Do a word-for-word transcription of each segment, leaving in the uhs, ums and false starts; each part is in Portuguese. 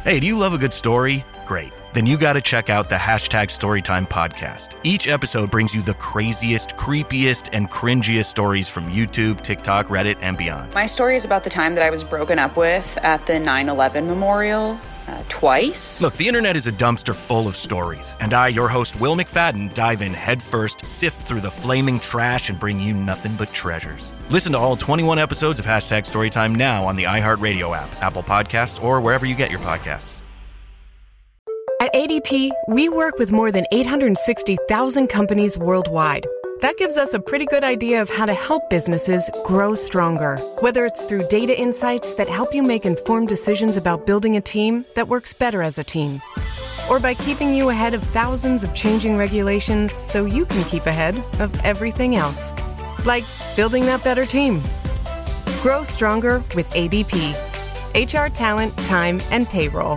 Hey, do you love a good story? Great. Then you gotta check out the Hashtag Storytime podcast. Each episode brings you the craziest, creepiest, and cringiest stories from YouTube, TikTok, Reddit, and beyond. My story is about the time that I was broken up with at the nine eleven memorial. Uh, twice? Look, the internet is a dumpster full of stories, and I, your host, Will McFadden, dive in headfirst, sift through the flaming trash, and bring you nothing but treasures. Listen to all twenty-one episodes of Hashtag Storytime now on the iHeartRadio app, Apple Podcasts, or wherever you get your podcasts. At A D P, we work with more than eight hundred sixty thousand companies worldwide. That gives us a pretty good idea of how to help businesses grow stronger. Whether it's through data insights that help you make informed decisions about building a team that works better as a team, or by keeping you ahead of thousands of changing regulations so you can keep ahead of everything else. Like building that better team. Grow stronger with A D P. H R, talent, time, and payroll.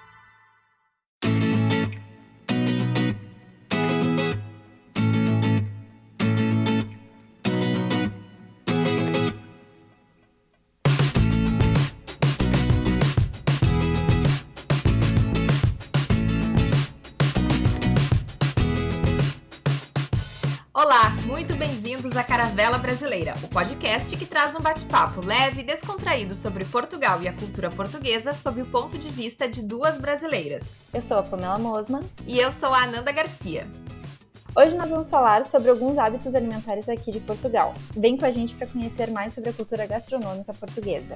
Olá, muito bem-vindos à Caravela Brasileira, o podcast que traz um bate-papo leve e descontraído sobre Portugal e a cultura portuguesa sob o ponto de vista de duas brasileiras. Eu sou a Pamela Mosman. E eu sou a Ananda Garcia. Hoje nós vamos falar sobre alguns hábitos alimentares aqui de Portugal. Vem com a gente para conhecer mais sobre a cultura gastronômica portuguesa.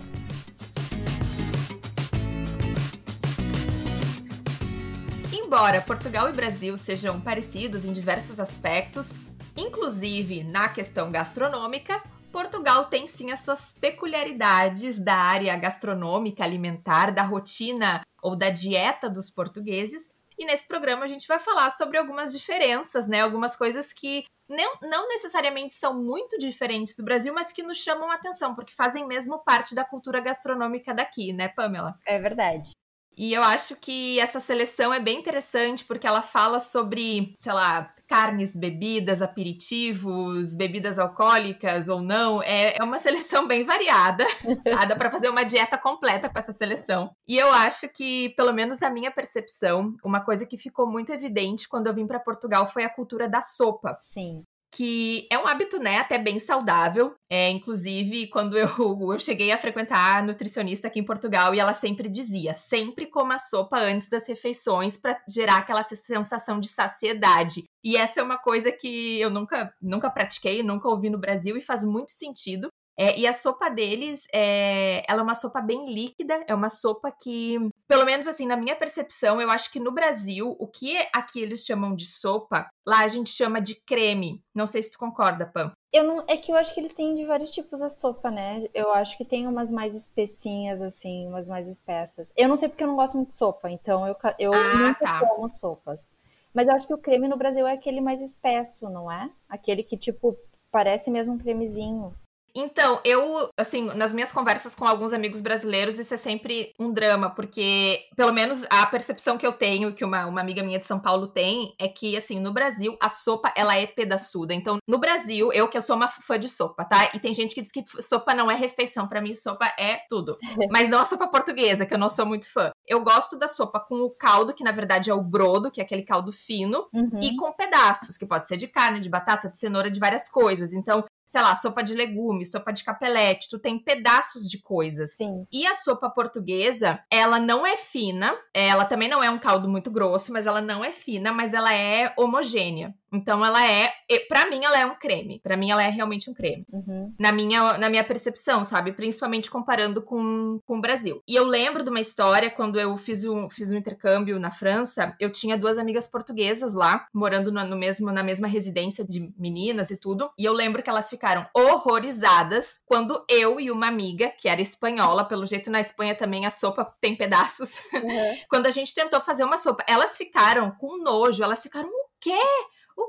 Embora Portugal e Brasil sejam parecidos em diversos aspectos, inclusive na questão gastronômica, Portugal tem sim as suas peculiaridades da área gastronômica, alimentar, da rotina ou da dieta dos portugueses. E nesse programa a gente vai falar sobre algumas diferenças, né? Algumas coisas que não, não necessariamente são muito diferentes do Brasil, mas que nos chamam a atenção, porque fazem mesmo parte da cultura gastronômica daqui, né, Pamela? É verdade. E eu acho que essa seleção é bem interessante porque ela fala sobre, sei lá, carnes, bebidas, aperitivos, bebidas alcoólicas ou não. É, é uma seleção bem variada. Tá? Dá pra fazer uma dieta completa com essa seleção. E eu acho que, pelo menos na minha percepção, uma coisa que ficou muito evidente quando eu vim pra Portugal foi a cultura da sopa. Sim. Que é um hábito, né, até bem saudável. É, inclusive, quando eu, eu cheguei a frequentar a nutricionista aqui em Portugal, e ela sempre dizia, sempre coma sopa antes das refeições para gerar aquela sensação de saciedade. E essa é uma coisa que eu nunca, nunca pratiquei, nunca ouvi no Brasil, e faz muito sentido. É, e a sopa deles, é, ela é uma sopa bem líquida, é uma sopa que, pelo menos assim, na minha percepção, eu acho que no Brasil, o que aqui eles chamam de sopa, lá a gente chama de creme. Não sei se tu concorda, Pam. Eu não, é que eu acho que eles têm de vários tipos a sopa, né? Eu acho que tem umas mais espessinhas, assim, umas mais espessas. Eu não sei porque eu não gosto muito de sopa, então eu, eu ah, nunca tá. como sopas. Mas eu acho que o creme no Brasil é aquele mais espesso, não é? Aquele que, tipo, parece mesmo um cremezinho. Então, eu, assim, nas minhas conversas com alguns amigos brasileiros, isso é sempre um drama, porque, pelo menos, a percepção que eu tenho, que uma, uma amiga minha de São Paulo tem, é que, assim, no Brasil, a sopa, ela é pedaçuda. Então, no Brasil, eu que eu sou uma fã de sopa, tá? E tem gente que diz que sopa não é refeição. Pra mim, sopa é tudo. Mas não a sopa portuguesa, que eu não sou muito fã. Eu gosto da sopa com o caldo, que na verdade é o brodo, que é aquele caldo fino, uhum. e com pedaços, que pode ser de carne, de batata, de cenoura, de várias coisas. Então, sei lá, sopa de legumes, sopa de capelete, tu tem pedaços de coisas. Sim. E a sopa portuguesa, ela não é fina, ela também não é um caldo muito grosso, mas ela não é fina, mas ela é homogênea. Então ela é, pra mim ela é um creme, pra mim ela é realmente um creme. Uhum. Na minha, na minha percepção, sabe? Principalmente comparando com, com o Brasil. E eu lembro de uma história, quando eu fiz um, fiz um intercâmbio na França, eu tinha duas amigas portuguesas lá, morando no, no mesmo, na mesma residência de meninas e tudo, e eu lembro que elas ficaram horrorizadas quando eu e uma amiga, que era espanhola, pelo jeito na Espanha também a sopa tem pedaços, uhum. Quando a gente tentou fazer uma sopa, elas ficaram com nojo, elas ficaram, o quê? O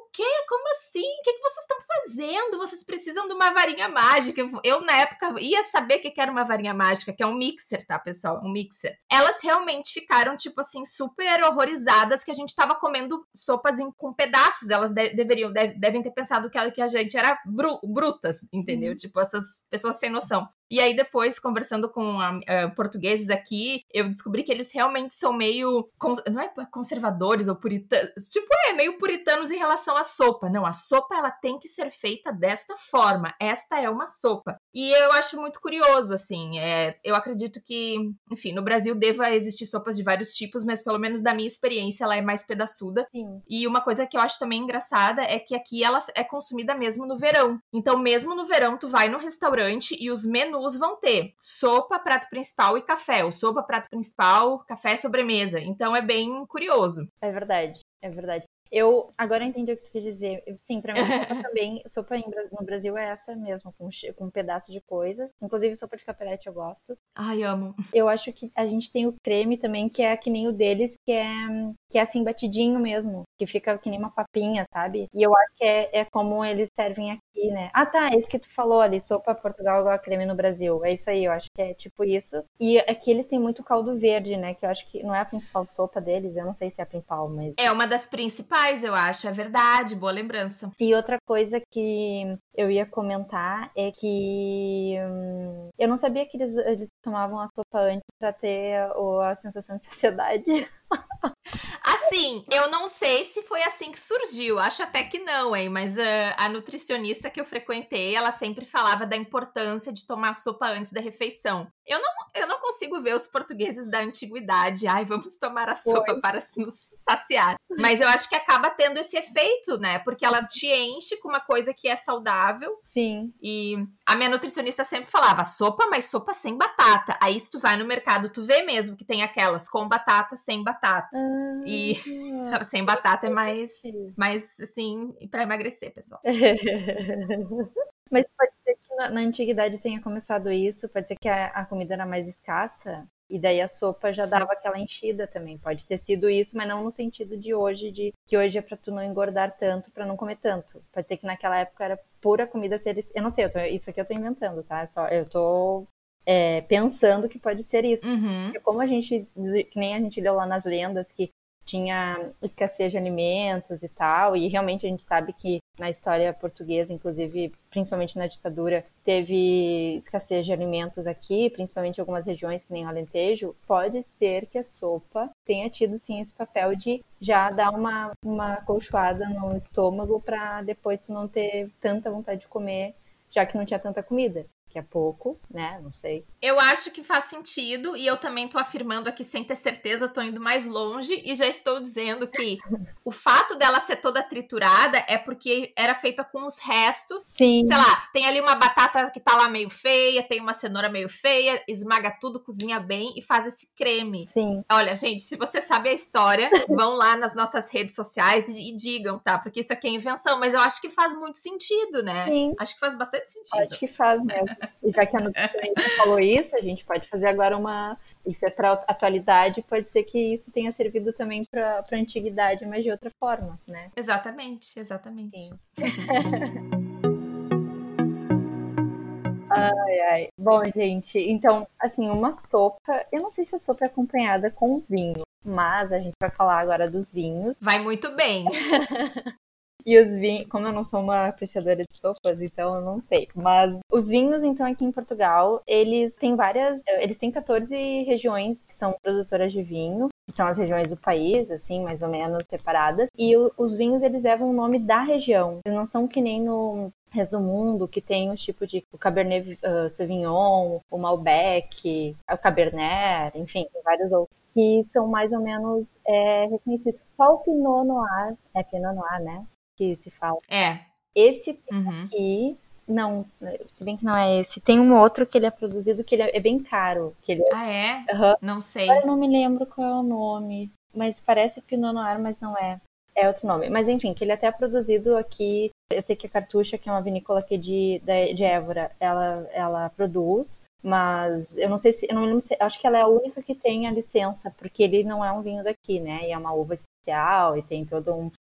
quê? Como assim? O que, que vocês estão fazendo? Vocês precisam de uma varinha mágica. Eu, eu, na época, ia saber o que, que era uma varinha mágica, que é um mixer, tá, pessoal? Um mixer. Elas realmente ficaram, tipo assim, super horrorizadas que a gente tava comendo sopas em, com pedaços. Elas de, deveriam, de, devem ter pensado que a, que a gente era bru, brutas, entendeu? Uhum. Tipo, essas pessoas sem noção. E aí depois, conversando com a, uh, portugueses aqui, eu descobri que eles realmente são meio, cons- não é conservadores ou puritanos, tipo, é meio puritanos em relação à sopa. Não, a sopa, ela tem que ser feita desta forma. Esta é uma sopa. E eu acho muito curioso, assim, é, eu acredito que, enfim, no Brasil deva existir sopas de vários tipos, mas pelo menos da minha experiência, ela é mais pedaçuda. Sim. E uma coisa que eu acho também engraçada é que aqui ela é consumida mesmo no verão. Então, mesmo no verão, tu vai no restaurante e os menus vão ter sopa, prato principal e café, ou sopa, prato principal, café, sobremesa. Então é bem curioso. É verdade, é verdade. Eu agora entendi o que tu quis dizer. Sim, pra mim, sopa também, sopa em, no Brasil é essa mesmo, com, com um pedaço de coisas. Inclusive, sopa de capelete eu gosto. Ai, amo. Eu acho que a gente tem o creme também, que é que nem o deles, que é, que é assim, batidinho mesmo. Que fica que nem uma papinha, sabe? E eu acho que é, é como eles servem aqui, né? Ah, tá, é isso que tu falou ali, sopa Portugal igual a creme no Brasil. É isso aí, eu acho que é tipo isso. E aqui eles têm muito caldo verde, né? Que eu acho que não é a principal sopa deles, eu não sei se é a principal, mas... É uma das principais, eu acho, é verdade, boa lembrança. E outra coisa que eu ia comentar é que hum, eu não sabia que eles, eles tomavam a sopa antes pra ter a, a sensação de saciedade. Assim, eu não sei se foi assim que surgiu, acho até que não, hein, mas uh, a nutricionista que eu frequentei, ela sempre falava da importância de tomar sopa antes da refeição. Eu não, eu não consigo ver os portugueses da antiguidade, ai, vamos tomar a sopa Oi. Para nos saciar. Mas eu acho que acaba tendo esse efeito, né, porque ela te enche com uma coisa que é saudável. Sim. E a minha nutricionista sempre falava, sopa, mas sopa sem batata. Aí se tu vai no mercado, tu vê mesmo que tem aquelas com batata, sem batata. Ah, e ah, sem batata é mais, mais assim, pra emagrecer, pessoal. Mas pode ser que na, na antiguidade tenha começado isso, pode ser que a, a comida era mais escassa, e daí a sopa já Sim. dava aquela enchida também. Pode ter sido isso, mas não no sentido de hoje, de que hoje é pra tu não engordar tanto, pra não comer tanto. Pode ser que naquela época era pura comida ser... Eu não sei, eu tô, isso aqui eu tô inventando, tá? Só, eu tô é, pensando que pode ser isso. Uhum. Porque como a gente, que nem a gente leu lá nas lendas, que tinha escassez de alimentos e tal, e realmente a gente sabe que na história portuguesa, inclusive, principalmente na ditadura, teve escassez de alimentos aqui, principalmente em algumas regiões, que nem o Alentejo. Pode ser que a sopa tenha tido, sim, esse papel de já dar uma, uma colchoada no estômago para depois tu não ter tanta vontade de comer, já que não tinha tanta comida. Que é pouco, né? Não sei. Eu acho que faz sentido, e eu também tô afirmando aqui sem ter certeza, tô indo mais longe, e já estou dizendo que o fato dela ser toda triturada é porque era feita com os restos. Sim. Sei lá, tem ali uma batata que tá lá meio feia, tem uma cenoura meio feia, esmaga tudo, cozinha bem e faz esse creme. Sim. Olha, gente, se você sabe a história, vão lá nas nossas redes sociais e, e digam, tá? Porque isso aqui é invenção, mas eu acho que faz muito sentido, né? Sim. Acho que faz bastante sentido. Acho que faz mesmo. E já que a nutricionista falou isso, a gente pode fazer agora uma... Isso é para atualidade, pode ser que isso tenha servido também para a antiguidade, mas de outra forma, né? Exatamente, exatamente. Sim. Ai, ai. Bom, gente, então, assim, uma sopa... Eu não sei se a sopa é acompanhada com vinho, mas a gente vai falar agora dos vinhos. Vai muito bem. E os vinhos, como eu não sou uma apreciadora de sopas, então eu não sei. Mas os vinhos, então, aqui em Portugal, eles têm várias... Eles têm quatorze regiões que são produtoras de vinho, que são as regiões do país, assim, mais ou menos separadas. E o, os vinhos, eles levam o nome da região. Eles não são que nem no resto do mundo, que tem os tipos de o Cabernet uh, Sauvignon, o Malbec, o Cabernet, enfim, tem vários outros que são mais ou menos é, reconhecidos. Só o Pinot Noir, é Pinot Noir, né? Que se fala. É. Esse uhum. aqui, não, se bem que não é esse. Tem um outro que ele é produzido que ele é bem caro. Que ele é... Ah, é? Uhum. Não sei. Eu não me lembro qual é o nome, mas parece Pinot Noir, mas não é. É outro nome. Mas enfim, que ele até é produzido aqui. Eu sei que a Cartucha, que é uma vinícola aqui de, de Évora, ela, ela produz. Mas eu não sei se, eu não lembro se, acho que ela é a única que tem a licença, porque ele não é um vinho daqui, né? E é uma uva especial e tem todo um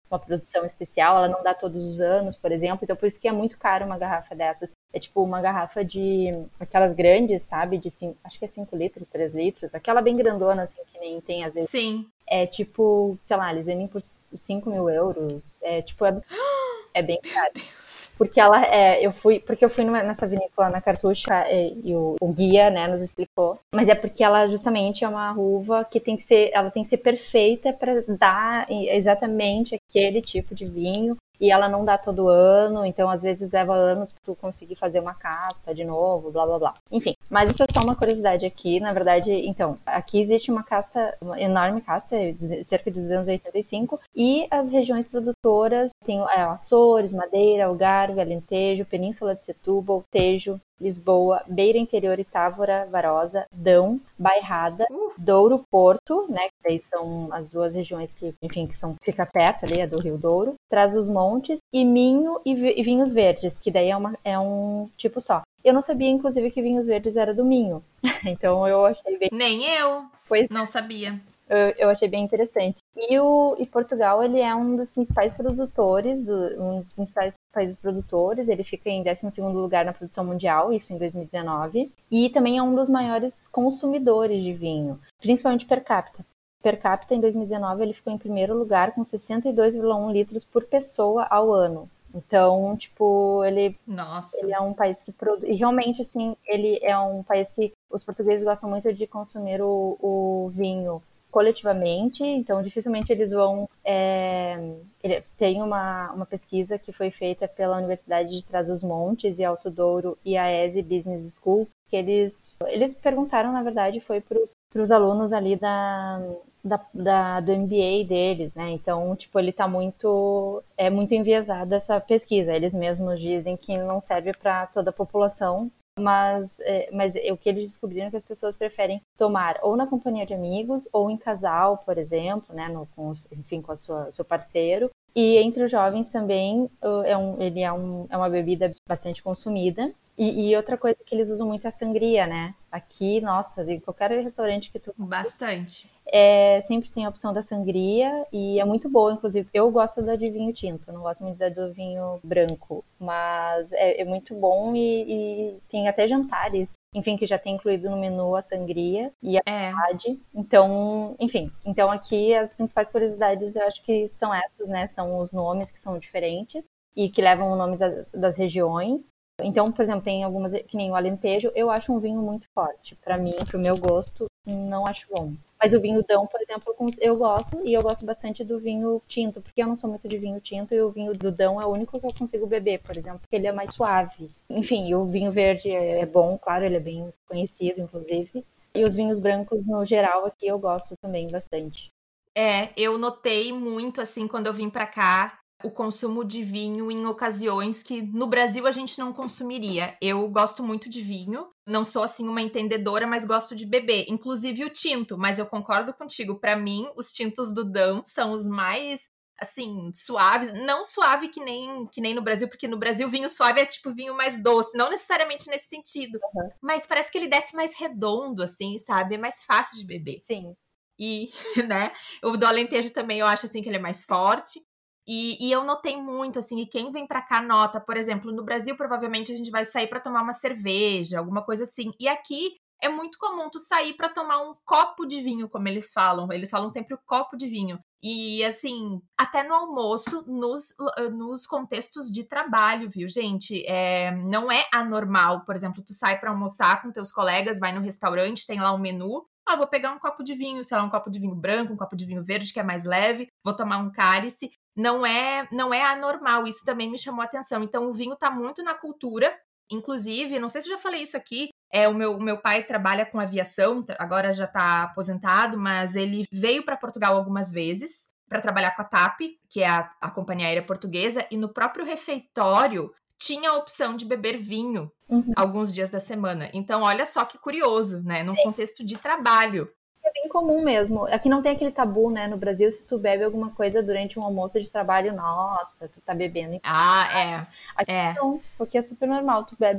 uma produção especial, ela não dá todos os anos, por exemplo, então por isso que é muito caro uma garrafa dessas. É tipo uma garrafa de aquelas grandes, sabe, de cinco, acho que é cinco litros, três litros, aquela bem grandona, assim, que nem tem às vezes. Sim. É tipo, sei lá, eles vendem por cinco mil euros, é tipo, é, é bem caro. Porque ela é, eu fui, porque eu fui numa, nessa vinícola na Cartucha e, e o, o guia, né, nos explicou. Mas é porque ela justamente é uma uva que tem que ser, ela tem que ser perfeita para dar exatamente aquele tipo de vinho. E ela não dá todo ano, então às vezes leva anos para tu conseguir fazer uma casta de novo, blá blá blá. Enfim, mas isso é só uma curiosidade aqui. Na verdade, então, aqui existe uma casta, uma enorme casta, cerca de duzentos e oitenta e cinco, e as regiões produtoras tem é, Açores, Madeira, Algarve, Alentejo, Península de Setúbal, Tejo, Lisboa, Beira Interior e Távora, Varosa, Dão, Bairrada, uh. Douro, Porto, né, que daí são as duas regiões que, enfim, que são, fica perto ali, a do Rio Douro, Trás-os-Montes e Minho e, e Vinhos Verdes, que daí é, uma, é um tipo só. Eu não sabia, inclusive, que Vinhos Verdes era do Minho, então eu achei bem... Nem eu, pois não sabia. Eu, eu achei bem interessante. E, o, e Portugal, ele é um dos principais produtores, um dos principais países produtores, ele fica em décimo segundo lugar na produção mundial, isso em dois mil e dezenove, e também é um dos maiores consumidores de vinho, principalmente per capita. Per capita, em dois mil e dezenove, ele ficou em primeiro lugar com sessenta e dois vírgula um litros por pessoa ao ano. Então, tipo, ele, Nossa. ele é um país que produz... E realmente, assim, ele é um país que os portugueses gostam muito de consumir o, o vinho coletivamente, então dificilmente eles vão... É, ele, tem uma, uma pesquisa que foi feita pela Universidade de Trás-os-Montes e Alto Douro e a E S E Business School, que eles, eles perguntaram, na verdade, foi para os alunos ali da, da, da, do M B A deles, né? Então, tipo, ele tá muito... É muito enviesada essa pesquisa. Eles mesmos dizem que não serve para toda a população, mas, é, mas é, o que eles descobriram é que as pessoas preferem tomar ou na companhia de amigos ou em casal, por exemplo, né, no, com, enfim, com a sua, seu parceiro. E entre os jovens também, é um, ele é, um, é uma bebida bastante consumida. E, e outra coisa que eles usam muito é a sangria, né? Aqui, nossa, em qualquer restaurante que tu... Bastante. É, sempre tem a opção da sangria e é muito boa, inclusive. Eu gosto da de vinho tinto, eu não gosto muito da do vinho branco, mas é, é muito bom e, e tem até jantares, enfim, que já tem incluído no menu a sangria e a verdade. É. Então, enfim, então aqui as principais curiosidades eu acho que são essas, né? São os nomes que são diferentes e que levam o nome das, das regiões. Então, por exemplo, tem algumas, que nem o Alentejo, eu acho um vinho muito forte. Para mim, pro meu gosto, não acho bom. Mas o vinho Dão, por exemplo, eu gosto, e eu gosto bastante do vinho tinto, porque eu não sou muito de vinho tinto, e o vinho do Dão é o único que eu consigo beber, por exemplo, porque ele é mais suave. Enfim, e o vinho verde é bom, claro, ele é bem conhecido, inclusive. E os vinhos brancos, no geral, aqui eu gosto também bastante. É, eu notei muito, assim, quando eu vim pra cá, o consumo de vinho em ocasiões que no Brasil a gente não consumiria. Eu gosto muito de vinho, não sou assim uma entendedora, mas gosto de beber, inclusive o tinto, mas eu concordo contigo, pra mim os tintos do Dão são os mais, assim, suaves, não suave que nem, que nem no Brasil, porque no Brasil vinho suave é tipo vinho mais doce, não necessariamente nesse sentido, uhum. Mas parece que ele desce mais redondo, assim, sabe, é mais fácil de beber. Sim. E, né, o do Alentejo também eu acho, assim, que ele é mais forte. E, e eu notei muito, assim, e quem vem pra cá nota, por exemplo, no Brasil provavelmente a gente vai sair pra tomar uma cerveja, alguma coisa assim, e aqui é muito comum tu sair pra tomar um copo de vinho, como eles falam, eles falam sempre o copo de vinho, e assim, até no almoço, nos, nos contextos de trabalho, viu, gente, é, não é anormal, por exemplo, tu sai pra almoçar com teus colegas, vai no restaurante, tem lá um menu, ah, vou pegar um copo de vinho, sei lá, um copo de vinho branco, um copo de vinho verde, que é mais leve, vou tomar um cálice. Não é, não é anormal, isso também me chamou a atenção. Então, o vinho tá muito na cultura. Inclusive, não sei se eu já falei isso aqui, é, o meu, o meu pai trabalha com aviação, agora já tá aposentado, mas ele veio para Portugal algumas vezes para trabalhar com a TAP, que é a, a companhia aérea portuguesa, e no próprio refeitório tinha a opção de beber vinho uhum. alguns dias da semana. Então, olha só que curioso, né? Num contexto de trabalho. É bem comum mesmo. Aqui não tem aquele tabu, né? No Brasil, se tu bebe alguma coisa durante um almoço de trabalho, nossa, tu tá bebendo. Ah, é. Aqui é. não, porque é super normal, tu bebe. Porque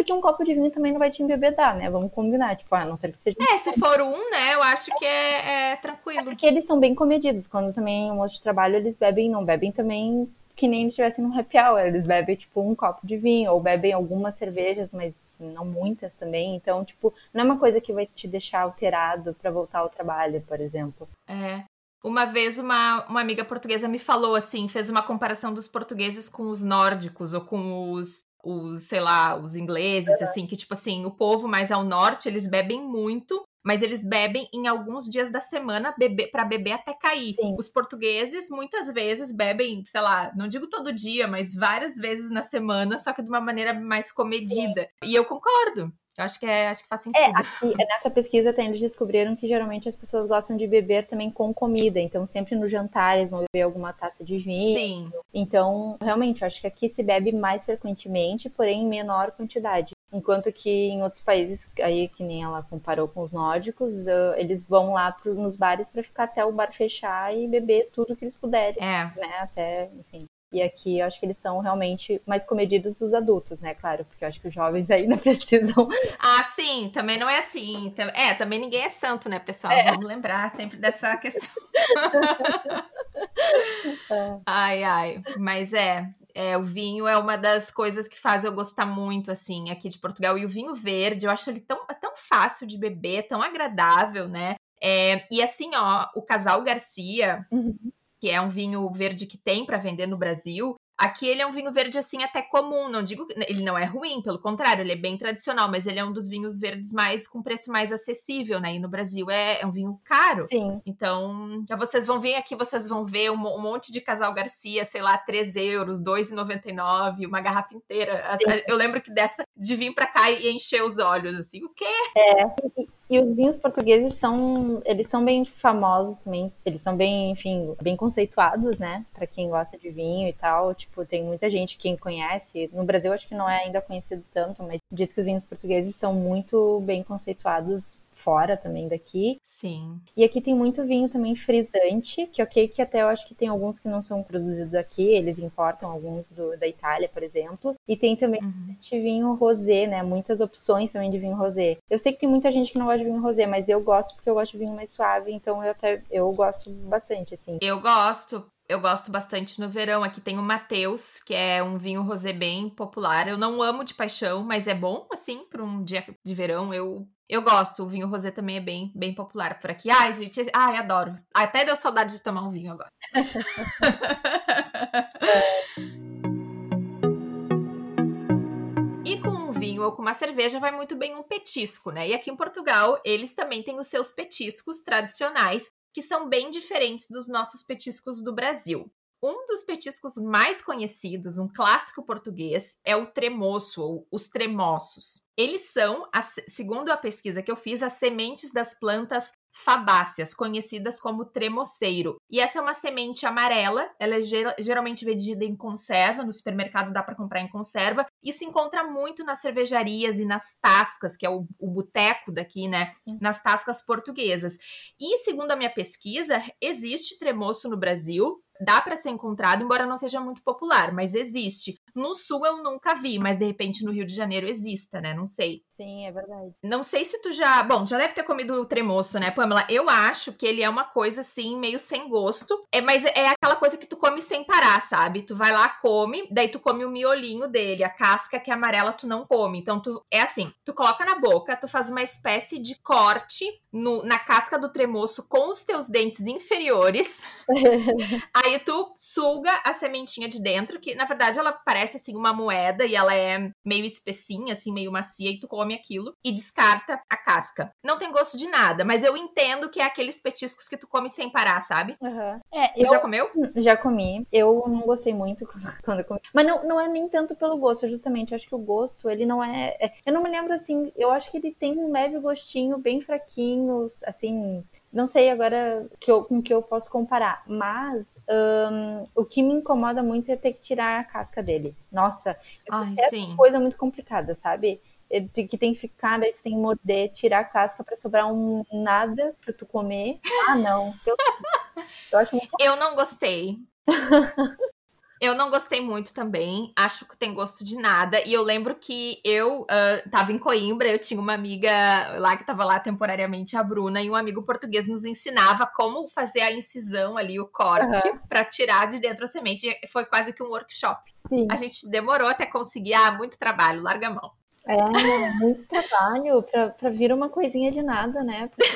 porque um copo de vinho também não vai te embebedar, né? Vamos combinar, tipo, a não ser que seja... É, se for um, né, eu acho que é, é tranquilo. É porque eles são bem comedidos, quando também o moço de trabalho, eles bebem, não bebem também que nem eles estivessem num happy hour, eles bebem, tipo, um copo de vinho, ou bebem algumas cervejas, mas não muitas também, então, tipo, não é uma coisa que vai te deixar alterado pra voltar ao trabalho, por exemplo. É. Uma vez uma, uma amiga portuguesa me falou assim, fez uma comparação dos portugueses com os nórdicos, ou com os, os sei lá, os ingleses, assim, que tipo assim, o povo mais ao norte, eles bebem muito, mas eles bebem em alguns dias da semana bebe, pra beber até cair. Sim. Os portugueses, muitas vezes, bebem, sei lá, não digo todo dia, mas várias vezes na semana, só que de uma maneira mais comedida. Sim. E eu concordo. Eu acho que, é, acho que faz sentido. É, aqui, nessa pesquisa até eles descobriram que geralmente as pessoas gostam de beber também com comida. Então, sempre no jantar eles vão beber alguma taça de vinho. Sim. Então, realmente, eu acho que aqui se bebe mais frequentemente, porém em menor quantidade. Enquanto que em outros países, aí que nem ela comparou com os nórdicos, uh, eles vão lá pro, nos bares para ficar até o bar fechar e beber tudo que eles puderem. É. Né? Até, enfim. E aqui eu acho que eles são realmente mais comedidos dos adultos, né? Claro, porque eu acho que os jovens ainda precisam. Ah, sim, também não é assim. É, também ninguém é santo, né, pessoal? É. Vamos lembrar sempre dessa questão. É. Ai, ai. Mas é, é, o vinho é uma das coisas que faz eu gostar muito, assim, aqui de Portugal. E o vinho verde, eu acho ele tão, tão fácil de beber, tão agradável, né? É, e assim, ó, o Casal Garcia... Uhum. Que é um vinho verde que tem para vender no Brasil, aqui ele é um vinho verde, assim, até comum, não digo, ele não é ruim, pelo contrário, ele é bem tradicional, mas ele é um dos vinhos verdes mais, com preço mais acessível, né, e no Brasil é, é um vinho caro. Sim. Então, já vocês vão vir aqui, vocês vão ver um, um monte de Casal Garcia, sei lá, três euros, dois reais e noventa e nove centavos, uma garrafa inteira. Sim. Eu lembro que dessa, de vir pra cá e encher os olhos, assim, o quê? É, e os vinhos portugueses são, eles são bem famosos também, eles são bem, enfim, bem conceituados, né, pra quem gosta de vinho e tal, tipo, tem muita gente que conhece, no Brasil acho que não é ainda conhecido tanto, mas diz que os vinhos portugueses são muito bem conceituados fora também daqui. Sim. E aqui tem muito vinho também frisante, que ok, que até eu acho que tem alguns que não são produzidos aqui, eles importam alguns do, da Itália, por exemplo. E tem também uhum. vinho rosé, né? Muitas opções também de vinho rosé. Eu sei que tem muita gente que não gosta de vinho rosé, mas eu gosto porque eu gosto de vinho mais suave, então eu até eu gosto bastante, assim. Eu gosto. Eu gosto bastante no verão. Aqui tem o Mateus, que é um vinho rosé bem popular. Eu não amo de paixão, mas é bom, assim, para um dia de verão. Eu, eu gosto. O vinho rosé também é bem, bem popular por aqui. Ai, gente, ai, adoro. Até deu saudade de tomar um vinho agora. E com um vinho ou com uma cerveja vai muito bem um petisco, né? E aqui em Portugal, eles também têm os seus petiscos tradicionais, que são bem diferentes dos nossos petiscos do Brasil. Um dos petiscos mais conhecidos, um clássico português, é o tremoço, ou os tremoços. Eles são, segundo a pesquisa que eu fiz, as sementes das plantas fabáceas, conhecidas como tremoceiro. E essa é uma semente amarela, ela é geralmente vendida em conserva, no supermercado dá para comprar em conserva, e se encontra muito nas cervejarias e nas tascas, que é o, o boteco daqui, né? Nas tascas portuguesas. E segundo a minha pesquisa, existe tremoço no Brasil, dá para ser encontrado, embora não seja muito popular, mas existe. No Sul eu nunca vi, mas de repente no Rio de Janeiro exista, né? Não sei. Sim, é verdade. Não sei se tu já... Bom, já deve ter comido o tremoço, né, Pamela? Eu acho que ele é uma coisa, assim, meio sem gosto. É, mas é aquela coisa que tu come sem parar, sabe? Tu vai lá, come, daí tu come o miolinho dele. A casca que é amarela tu não come. Então, tu é assim, tu coloca na boca, tu faz uma espécie de corte no, na casca do tremoço com os teus dentes inferiores. Aí tu suga a sementinha de dentro, que, na verdade, ela parece, assim, uma moeda e ela é meio espessinha, assim, meio macia, e tu come aquilo e descarta a casca. Não tem gosto de nada, mas eu entendo que é aqueles petiscos que tu come sem parar, sabe? Uhum. É, tu eu, já comeu? Já comi. Eu não gostei muito quando eu comi. Mas não, não é nem tanto pelo gosto, justamente. Eu acho que o gosto, ele não é... é... Eu não me lembro, assim... Eu acho que ele tem um leve gostinho, bem fraquinho, assim... Não sei agora que eu, com o que eu posso comparar, mas um, o que me incomoda muito é ter que tirar a casca dele. Nossa, Ai, é sim. uma coisa muito complicada, sabe? Que tem que ficar, daí você tem que morder, tirar a casca pra sobrar um nada pra tu comer. Ah, não. Eu, eu acho muito... Eu não gostei. Eu não gostei muito também, acho que tem gosto de nada. E eu lembro que eu uh, tava em Coimbra, eu tinha uma amiga lá que tava lá temporariamente, a Bruna, e um amigo português nos ensinava como fazer a incisão ali, o corte, uhum. pra tirar de dentro a semente. Foi quase que um workshop. Sim. A gente demorou até conseguir, ah, muito trabalho, larga a mão. É, muito trabalho pra, pra vir uma coisinha de nada, né? Porque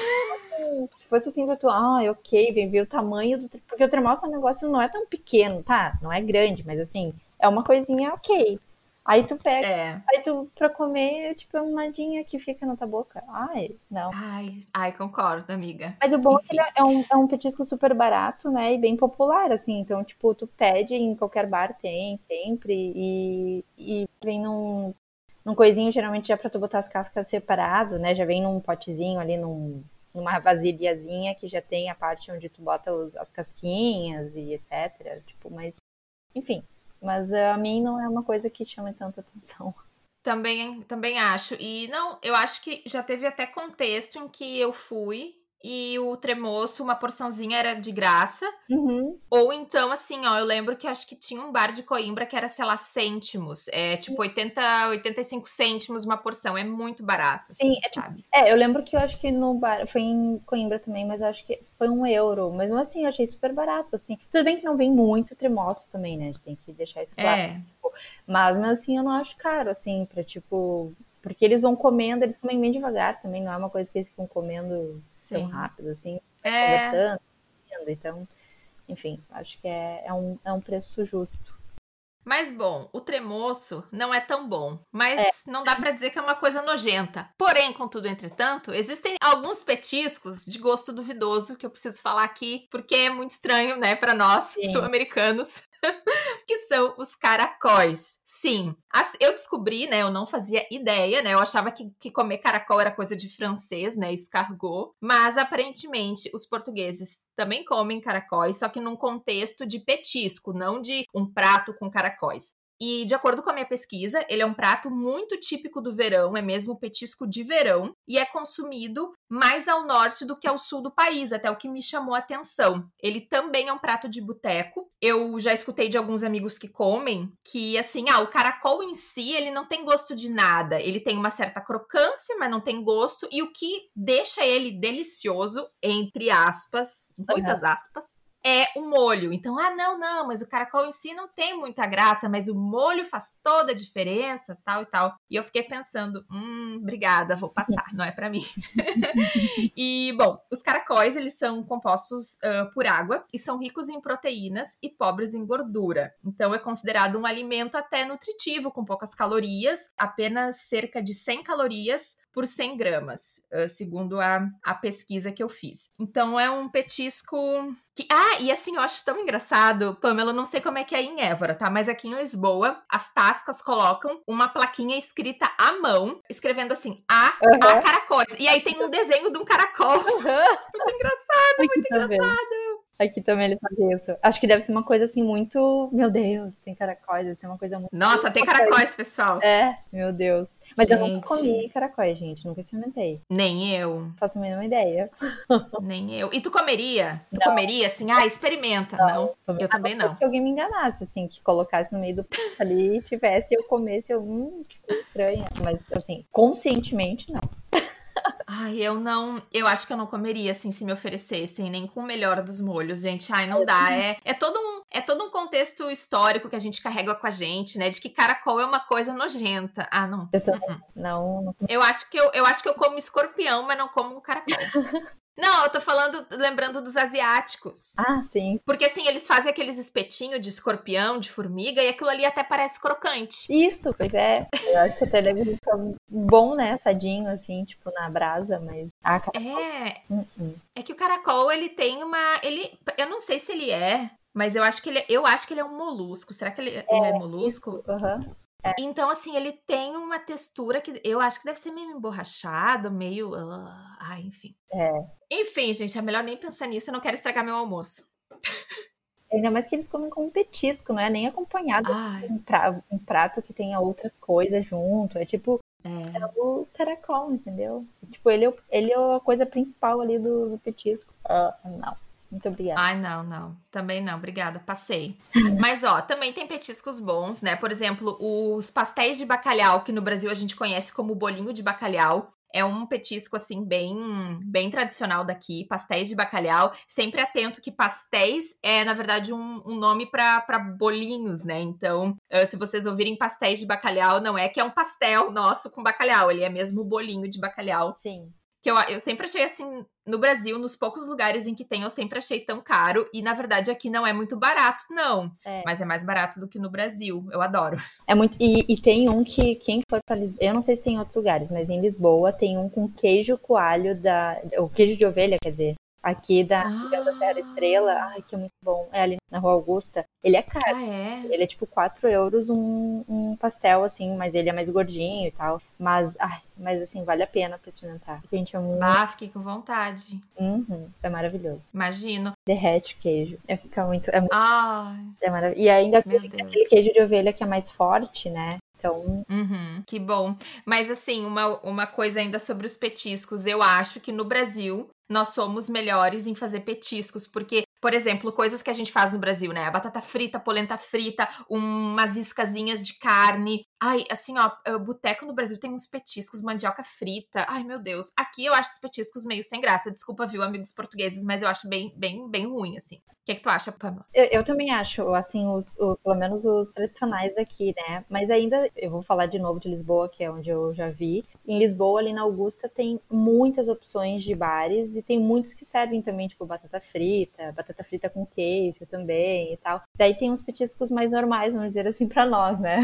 se fosse assim pra tu, ah, ok, vem ver o tamanho do... Porque o tremoço é um negócio não é tão pequeno, tá? Não é grande, mas assim, é uma coisinha ok. Aí tu pega, é. aí tu pra comer, tipo, é uma nadinha que fica na tua boca. Ai, não. Ai, ai concordo, amiga. Mas o bom Enfim. é que ele é um, é um petisco super barato, né? E bem popular, assim. Então, tipo, tu pede em qualquer bar, tem sempre. E, e vem num... Num coisinho, geralmente, já pra tu botar as cascas separado, né? Já vem num potezinho ali, num, numa vasilhazinha que já tem a parte onde tu bota os, as casquinhas e etcétera. Tipo, mas... Enfim. Mas uh, a mim não é uma coisa que chama tanta atenção. Também, também acho. E não, eu acho que já teve até contexto em que eu fui... E o tremoço, uma porçãozinha era de graça. Uhum. Ou então, assim, ó, eu lembro que acho que tinha um bar de Coimbra que era, sei lá, cêntimos. É tipo oitenta, oitenta e cinco cêntimos uma porção. É muito barato, assim, Sim, é, sabe? É, eu lembro que eu acho que no bar, foi em Coimbra também, mas eu acho que foi um euro. Mas assim, eu achei super barato, assim. Tudo bem que não vem muito tremoço também, né? A gente tem que deixar isso claro. É. Tipo, mas, mas assim, eu não acho caro, assim, pra tipo... Porque eles vão comendo, eles comem bem devagar também, não é uma coisa que eles ficam comendo Sim. tão rápido, assim. É. Conversando, então, enfim, acho que é, é, um, é um preço justo. Mas, bom, o tremoço não é tão bom, mas é. não dá pra dizer que é uma coisa nojenta. Porém, contudo, entretanto, existem alguns petiscos de gosto duvidoso que eu preciso falar aqui, porque é muito estranho, né, pra nós, sul-americanos, que são os caracóis. Sim, eu descobri, né, eu não fazia ideia, né, eu achava que, que comer caracol era coisa de francês, né, escargot, mas aparentemente os portugueses também comem caracóis, só que num contexto de petisco, não de um prato com caracóis. E, de acordo com a minha pesquisa, ele é um prato muito típico do verão, é mesmo petisco de verão, e é consumido mais ao norte do que ao sul do país, até o que me chamou a atenção. Ele também é um prato de boteco. Eu já escutei de alguns amigos que comem que, assim, ah, o caracol em si, ele não tem gosto de nada. Ele tem uma certa crocância, mas não tem gosto, e o que deixa ele delicioso, entre aspas, muitas aspas, é o molho. Então, ah, não, não, mas o caracol em si não tem muita graça, mas o molho faz toda a diferença, tal e tal. E eu fiquei pensando, hum, obrigada, vou passar, não é pra mim. E, bom, os caracóis, eles são compostos uh, por água e são ricos em proteínas e pobres em gordura. Então, é considerado um alimento até nutritivo, com poucas calorias, apenas cerca de cem calorias por cem gramas, uh, segundo a, a pesquisa que eu fiz. Então, é um petisco que... Ah, e assim, eu acho tão engraçado, Pamela, eu não sei como é que é em Évora, tá? Mas aqui em Lisboa, as tascas colocam uma plaquinha escrita à mão, escrevendo assim, a, uhum. a caracóis. E aí tem um desenho de um caracol. Uhum. Muito engraçado, Aqui muito também. engraçado. Aqui também eles fazem isso. Acho que deve ser uma coisa assim muito... Meu Deus, tem caracóis, deve ser uma coisa muito... Nossa, tem caracóis, pessoal. É, meu Deus. Mas gente. eu nunca comi caracóis, gente. Nunca experimentei. Nem eu. Não faço a mínima ideia. Nem eu. E tu comeria? Tu não. comeria assim? Ah, experimenta. Não, não. eu também não. Se alguém me enganasse, assim, que colocasse no meio do prato ali e tivesse, eu comesse, eu, hum, que coisa estranha. Mas, assim, conscientemente, não. Ai, eu não... Eu acho que eu não comeria, assim, se me oferecessem, nem com o melhor dos molhos, gente. Ai, não dá. É, é, todo um, é todo um contexto histórico que a gente carrega com a gente, né? De que caracol é uma coisa nojenta. Ah, não. Eu também. Uh-uh. Não, não. Eu acho que eu, eu acho que eu como escorpião, mas não como caracol. Não, eu tô falando, lembrando dos asiáticos. Ah, sim. Porque, assim, eles fazem aqueles espetinhos de escorpião, de formiga, e aquilo ali até parece crocante. Isso, pois é. Eu acho que até deve ficar bom, né, assadinho, assim, tipo, na brasa, mas... Ah, caracol. É. Uh-uh. É que o caracol, ele tem uma... Ele, eu não sei se ele é, mas eu acho que ele, eu acho que ele é um molusco. Será que ele é, ele é molusco? Aham. Uhum. É. Então, assim, ele tem uma textura que eu acho que deve ser meio emborrachado, meio... Uh, ah, enfim. É. Enfim, gente, é melhor nem pensar nisso, eu não quero estragar meu almoço. Ainda mais que eles comem como petisco, não é nem acompanhado de um prato, um prato que tenha outras coisas junto. É tipo, é, é o caracol, entendeu? Tipo, ele é, ele é a coisa principal ali do, do petisco. Uh, não. Muito obrigada. Ai, não, não. Também não, obrigada. Passei. Mas, ó, também tem petiscos bons, né? Por exemplo, os pastéis de bacalhau, que no Brasil a gente conhece como bolinho de bacalhau. É um petisco, assim, bem, bem tradicional daqui. Pastéis de bacalhau. Sempre atento que pastéis é, na verdade, um, um nome para bolinhos, né? Então, se vocês ouvirem pastéis de bacalhau, não é que é um pastel nosso com bacalhau. Ele é mesmo bolinho de bacalhau. Sim. Que eu, eu sempre achei assim, no Brasil, nos poucos lugares em que tem, eu sempre achei tão caro. E, na verdade, aqui não é muito barato, não. É. Mas é mais barato do que no Brasil. Eu adoro. É muito. E, e tem um que, quem for pra Lisboa, eu não sei se tem em outros lugares, mas em Lisboa tem um com queijo coalho da. O queijo de ovelha, quer dizer. Aqui da região da Serra da Estrela. Ai, que é muito bom. É ali na Rua Augusta. Ele é caro. Ah, é? Ele é tipo quatro euros um, um pastel, assim, mas ele é mais gordinho e tal. Mas, ai, mas assim, vale a pena pra experimentar. Gente, é muito. Ah, fiquei com vontade. Uhum, é maravilhoso. Imagino. Derrete o queijo. É ficar muito. É, muito, Ai, é maravilhoso. E ainda meu tem Deus. aquele queijo de ovelha que é mais forte, né? Então, Uhum, que bom. Mas assim, uma, uma coisa ainda sobre os petiscos. Eu acho que no Brasil nós somos melhores em fazer petiscos, porque, por exemplo, coisas que a gente faz no Brasil, né? A batata frita, polenta frita, umas iscazinhas de carne. Ai, assim, ó, o boteco no Brasil tem uns petiscos, mandioca frita. Ai, meu Deus. Aqui eu acho os petiscos meio sem graça. Desculpa, viu, amigos portugueses, mas eu acho bem, bem, bem ruim, assim. O que é que tu acha, Pamela? eu, eu também acho, assim, os, o, pelo menos os tradicionais daqui, né? Mas ainda, eu vou falar de novo de Lisboa, que é onde eu já vi. Em Lisboa, ali na Augusta, tem muitas opções de bares e tem muitos que servem também, tipo, batata frita, batata frita com queijo também e tal. Daí tem uns petiscos mais normais, vamos dizer assim, pra nós, né?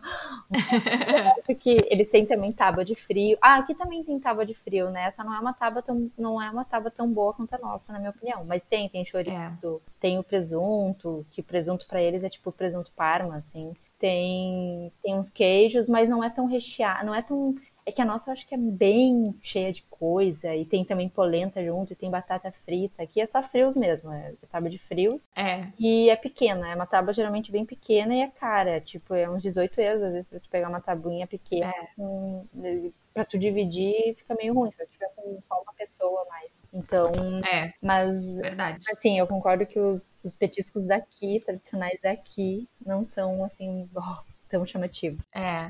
Porque eles têm também tábua de frio. Ah, aqui também tem tábua de frio, né? Essa não é uma tábua tão, não é uma tábua tão boa quanto a nossa, na minha opinião. Mas tem, tem chouriço, é. Tem o presunto, que presunto pra eles é tipo presunto parma, assim. Tem, tem uns queijos, mas não é tão recheado, não é tão... É que a nossa eu acho que é bem cheia de coisa, e tem também polenta junto, e tem batata frita. Aqui é só frios mesmo, é tábua de frios. É. E é pequena, é uma tábua geralmente bem pequena e é cara. Tipo, é uns dezoito euros, às vezes, pra tu pegar uma tabuinha pequena. É. Com, pra tu dividir, fica meio ruim, se você tiver com só uma pessoa a mais. Então, é, mas, verdade. assim, eu concordo que os, os petiscos daqui, tradicionais daqui, não são, assim, oh, tão chamativos. É.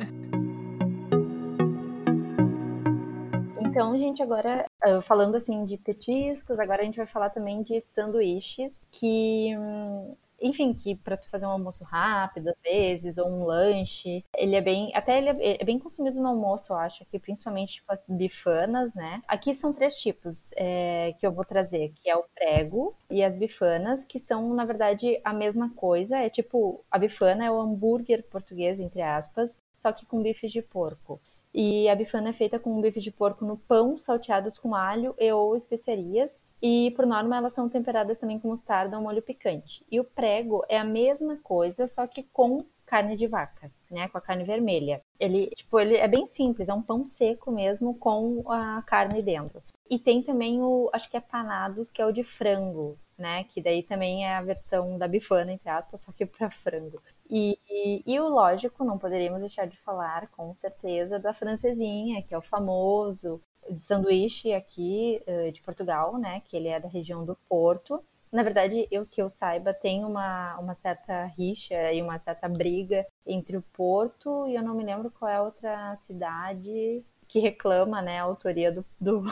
Então, gente, agora, falando assim de petiscos, agora a gente vai falar também de sanduíches, que, enfim, que para tu fazer um almoço rápido, às vezes, ou um lanche, ele é bem, até ele é, é bem consumido no almoço, eu acho, aqui, principalmente tipo as bifanas, né? Aqui são três tipos é, que eu vou trazer, que é o prego e as bifanas, que são, na verdade, a mesma coisa, é tipo, a bifana é o hambúrguer português, entre aspas, só que com bifes de porco. E a bifana é feita com um bife de porco no pão, salteados com alho e ou especiarias. E, por norma, elas são temperadas também com mostarda ou molho picante. E o prego é a mesma coisa, só que com carne de vaca, né? Com a carne vermelha. Ele, tipo, ele é bem simples, é um pão seco mesmo com a carne dentro. E tem também o, acho que é panados, que é o de frango, né? Que daí também é a versão da bifana, entre aspas, só que para frango. E, e, e o lógico, não poderíamos deixar de falar, com certeza, da francesinha, que é o famoso de sanduíche aqui de Portugal, né? Que ele é da região do Porto. Na verdade, eu que eu saiba, tem uma, uma certa rixa e uma certa briga entre o Porto e eu não me lembro qual é a outra cidade que reclama, né, a autoria do, do,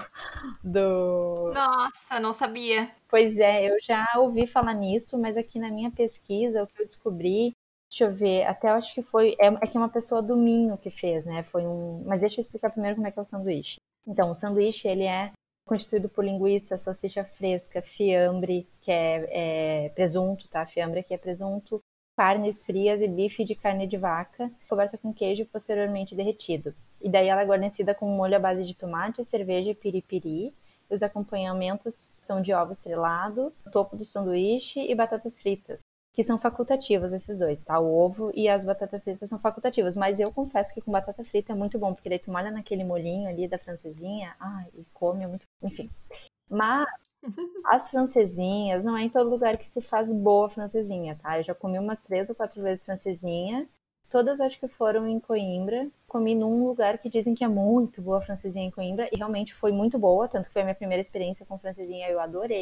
do... Nossa, não sabia. Pois é, eu já ouvi falar nisso, mas aqui na minha pesquisa, o que eu descobri, deixa eu ver, até eu acho que foi, é, é que é uma pessoa do Minho que fez, né, foi um, mas deixa eu explicar primeiro como é que é o sanduíche. Então, o sanduíche, ele é constituído por linguiça, salsicha fresca, fiambre, que é, é presunto, tá, fiambre aqui é presunto, carnes frias e bife de carne de vaca, coberta com queijo e posteriormente derretido. E daí ela é guarnecida com um molho à base de tomate, cerveja e piripiri. Os acompanhamentos são de ovo estrelado, topo do sanduíche e batatas fritas, que são facultativos esses dois, tá? O ovo e as batatas fritas são facultativos, mas eu confesso que com batata frita é muito bom, porque daí tu molha naquele molhinho ali da francesinha, ai, e come, é muito... Enfim. Mas as francesinhas, não é em todo lugar que se faz boa francesinha, tá? Eu já comi umas três ou quatro vezes francesinha, todas acho que foram em Coimbra. Comi num lugar que dizem que é muito boa a francesinha em Coimbra, e realmente foi muito boa, tanto que foi a minha primeira experiência com francesinha, eu adorei.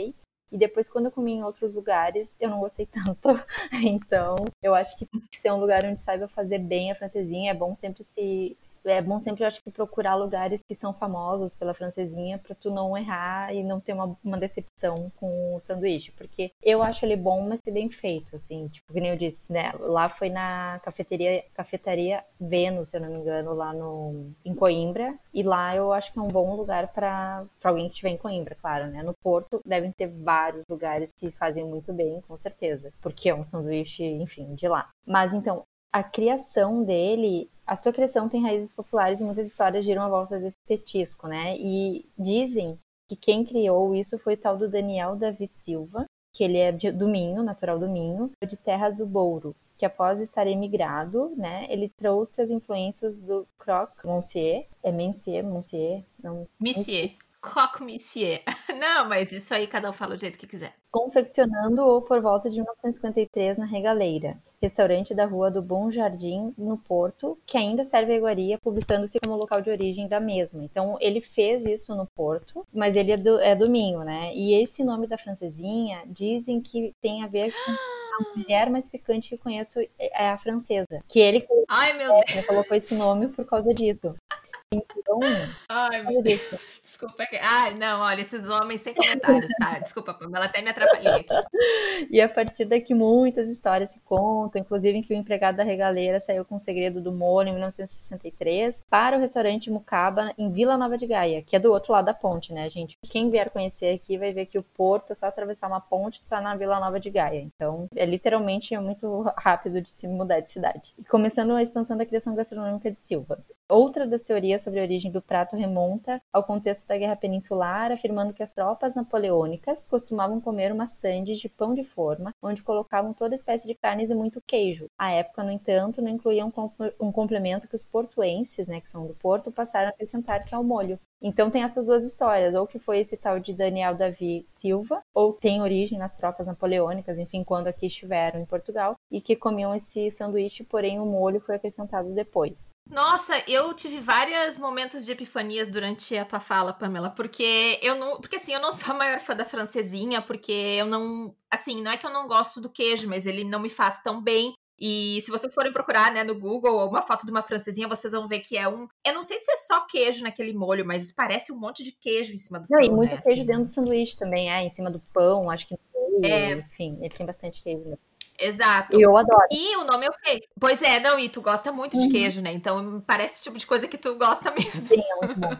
E depois, quando eu comi em outros lugares, eu não gostei tanto. Então, eu acho que tem que ser um lugar onde saiba fazer bem a francesinha. É bom sempre se... É bom sempre, eu acho que, procurar lugares que são famosos pela francesinha pra tu não errar e não ter uma, uma decepção com o sanduíche. Porque eu acho ele bom, mas ser bem feito, assim. Tipo, que nem eu disse, né? Lá foi na cafeteria, cafetaria Vênus, se eu não me engano, lá no, em Coimbra. E lá eu acho que é um bom lugar pra, pra alguém que estiver em Coimbra, claro, né? No Porto devem ter vários lugares que fazem muito bem, com certeza. Porque é um sanduíche, enfim, de lá. Mas, então, a criação dele, a sua criação tem raízes populares e muitas histórias giram à volta desse petisco, né? E dizem que quem criou isso foi o tal do Daniel Davi Silva, que ele é de, do Minho, natural do Minho, de Terras do Bouro, que após estar emigrado, né, ele trouxe as influências do croque monsieur, é monsieur, monsieur, não... Monsieur. Croque monsieur. Não, mas isso aí cada um fala do jeito que quiser. Confeccionando-o por volta de mil novecentos e cinquenta e três na Regaleira, restaurante da Rua do Bom Jardim, no Porto, que ainda serve a iguaria, publicando-se como local de origem da mesma. Então, ele fez isso no Porto, mas ele é do, é do Minho, né? E esse nome da francesinha, dizem que tem a ver com a mulher mais picante que conheço, é a francesa. Que ele, Ai, meu é, Deus. ele colocou esse nome por causa disso. Então, Ai, meu Deus. Desculpa. Ai, não, olha, esses homens sem comentários, tá? Desculpa, Pamela, até me atrapalhei aqui. E a partir daqui muitas histórias se contam, inclusive que o empregado da Regaleira saiu com o segredo do molho em mil novecentos e sessenta e três para o restaurante Mucaba em Vila Nova de Gaia, que é do outro lado da ponte, né, gente? Quem vier conhecer aqui vai ver que o Porto é só atravessar uma ponte e tá na Vila Nova de Gaia. Então, é literalmente é muito rápido de se mudar de cidade. E começando a expansão da criação gastronômica de Silva. Outra das teorias sobre a origem do prato remonta ao contexto da Guerra Peninsular, afirmando que as tropas napoleônicas costumavam comer uma sandes de pão de forma, onde colocavam toda espécie de carnes e muito queijo. À época, no entanto, não incluía um complemento que os portuenses, né, que são do Porto, passaram a acrescentar, que é o molho. Então tem essas duas histórias, ou que foi esse tal de Daniel Davi Silva, ou tem origem nas tropas napoleônicas, enfim, quando aqui estiveram em Portugal, e que comiam esse sanduíche, porém o molho foi acrescentado depois. Nossa, eu tive vários momentos de epifanias durante a tua fala, Pamela, porque eu não, porque assim, eu não sou a maior fã da francesinha, porque eu não, assim, não é que eu não gosto do queijo, mas ele não me faz tão bem. E se vocês forem procurar, né, no Google, uma foto de uma francesinha, vocês vão ver que é um... Eu não sei se é só queijo naquele molho, mas parece um monte de queijo em cima do não, pão, e muito né, queijo assim. dentro do sanduíche também, é, em cima do pão, acho que no meio, É. enfim, ele tem bastante queijo mesmo. Exato. E eu adoro. E o nome é o quê? Pois é, não, e tu gosta muito de Uhum. queijo, né? Então parece o tipo de coisa que tu gosta mesmo. Sim, é muito bom.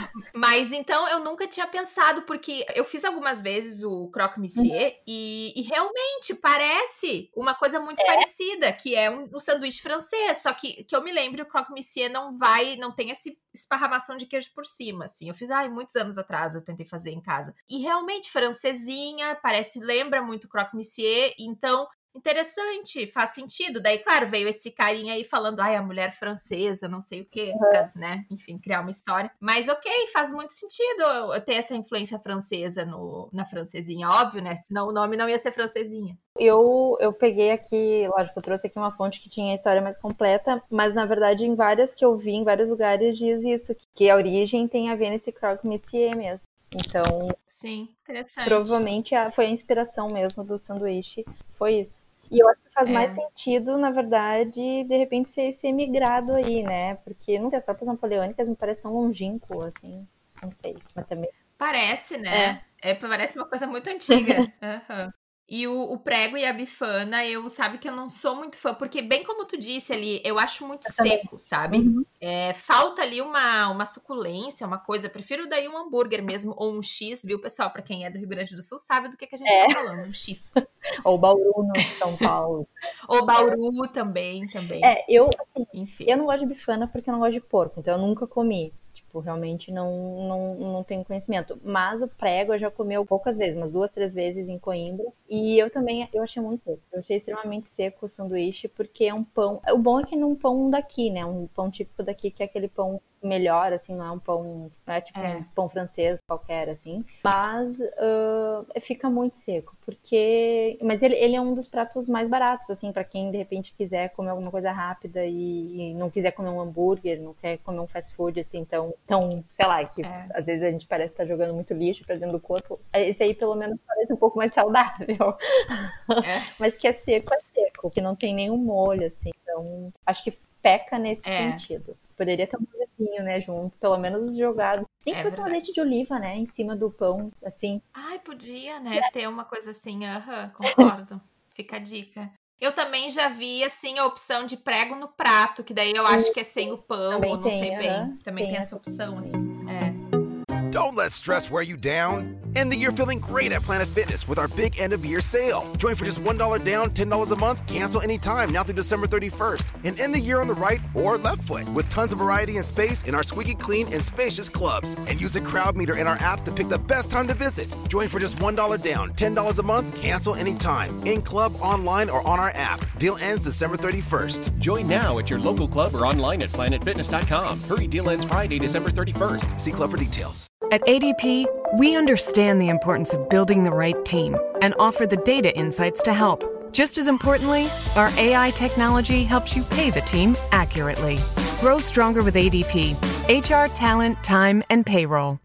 Mas então eu nunca tinha pensado, porque eu fiz algumas vezes o croque monsieur uhum. e, e realmente parece uma coisa muito é. parecida, que é um, um sanduíche francês, só que, que eu me lembro, o croque monsieur não vai, não tem essa esparramação de queijo por cima, assim. Eu fiz, ai, muitos anos atrás eu tentei fazer em casa. E realmente, francesinha, parece, lembra muito o croque monsieur, então... Interessante, faz sentido. Daí, claro, veio esse carinha aí falando, ai, a mulher francesa, não sei o quê, uhum. pra, né, enfim, criar uma história. Mas ok, faz muito sentido eu ter essa influência francesa no, na francesinha, óbvio, né? Senão o nome não ia ser francesinha. Eu, eu peguei aqui, lógico, eu trouxe aqui uma fonte que tinha a história mais completa, mas na verdade em várias que eu vi, em vários lugares, diz isso, que a origem tem a ver nesse croque monsieur mesmo. Então, sim, interessante. Provavelmente a, foi a inspiração mesmo do sanduíche, foi isso. E eu acho que faz é. mais sentido, na verdade, de repente ser esse emigrado aí, né? Porque, não sei, as tropas napoleônicas me parecem tão longínquo, assim, não sei, mas também... Parece, né? É, é parece uma coisa muito antiga. Uhum. E o, o prego e a bifana, eu sabe que eu não sou muito fã, porque bem como tu disse ali, eu acho muito eu seco, sabe? Uhum. É, falta ali uma, uma suculência, uma coisa. Eu prefiro daí um hambúrguer mesmo, ou um X, viu, pessoal? Pra quem é do Rio Grande do Sul sabe do que, que a gente é. tá falando, um X. Ou Bauru no São Paulo. Ou Bauru também, também. É, eu, assim, Enfim. eu não gosto de bifana porque eu não gosto de porco, então eu nunca comi. Tipo, realmente não, não, não tenho conhecimento. Mas o prego eu já comi poucas vezes, umas duas, três vezes em Coimbra. E eu também, eu achei muito seco. Eu achei extremamente seco o sanduíche, porque é um pão... O bom é que não é um pão daqui, né? Um pão típico daqui, que é aquele pão melhor, assim, não é um pão... Não é tipo é. um pão francês qualquer, assim. Mas uh, fica muito seco. porque... Mas ele, ele é um dos pratos mais baratos, assim, pra quem, de repente, quiser comer alguma coisa rápida e, e não quiser comer um hambúrguer, não quer comer um fast food, assim, então, então sei lá, que É. às vezes a gente parece estar jogando muito lixo pra dentro do corpo. Esse aí, pelo menos, parece um pouco mais saudável. É. Mas que é seco, é seco, que não tem nenhum molho, assim, então, acho que peca nesse É. sentido. Poderia ter um molhozinho, né, junto, pelo menos jogado. Nem que É fosse um verdade. azeite de oliva, né, em cima do pão, assim. Ai, podia, né? Ter uma coisa assim, aham, concordo. Fica a dica. Eu também já vi, assim, a opção de prego no prato, que daí eu acho que é sem o pão, Também ou não tem, sei aham. bem. Também Tem tem essa essa opção, assim. É. Don't let stress wear you down. End the year feeling great at Planet Fitness with our big end of year sale. Join for just one dollar down, ten dollars a month, cancel anytime now through December thirty-first. And end the year on the right or left foot with tons of variety and space in our squeaky clean and spacious clubs. And use a crowd meter in our app to pick the best time to visit. Join for just one dollar down, ten dollars a month, cancel anytime. In club, online, or on our app. Deal ends December thirty-first. Join now at your local club or online at planet fitness dot com. Hurry, deal ends Friday, December thirty-first. See club for details. At A D P, we understand the importance of building the right team and offer the data insights to help. Just as importantly, our A I technology helps you pay the team accurately. Grow stronger with A D P. H R, talent, time, and payroll.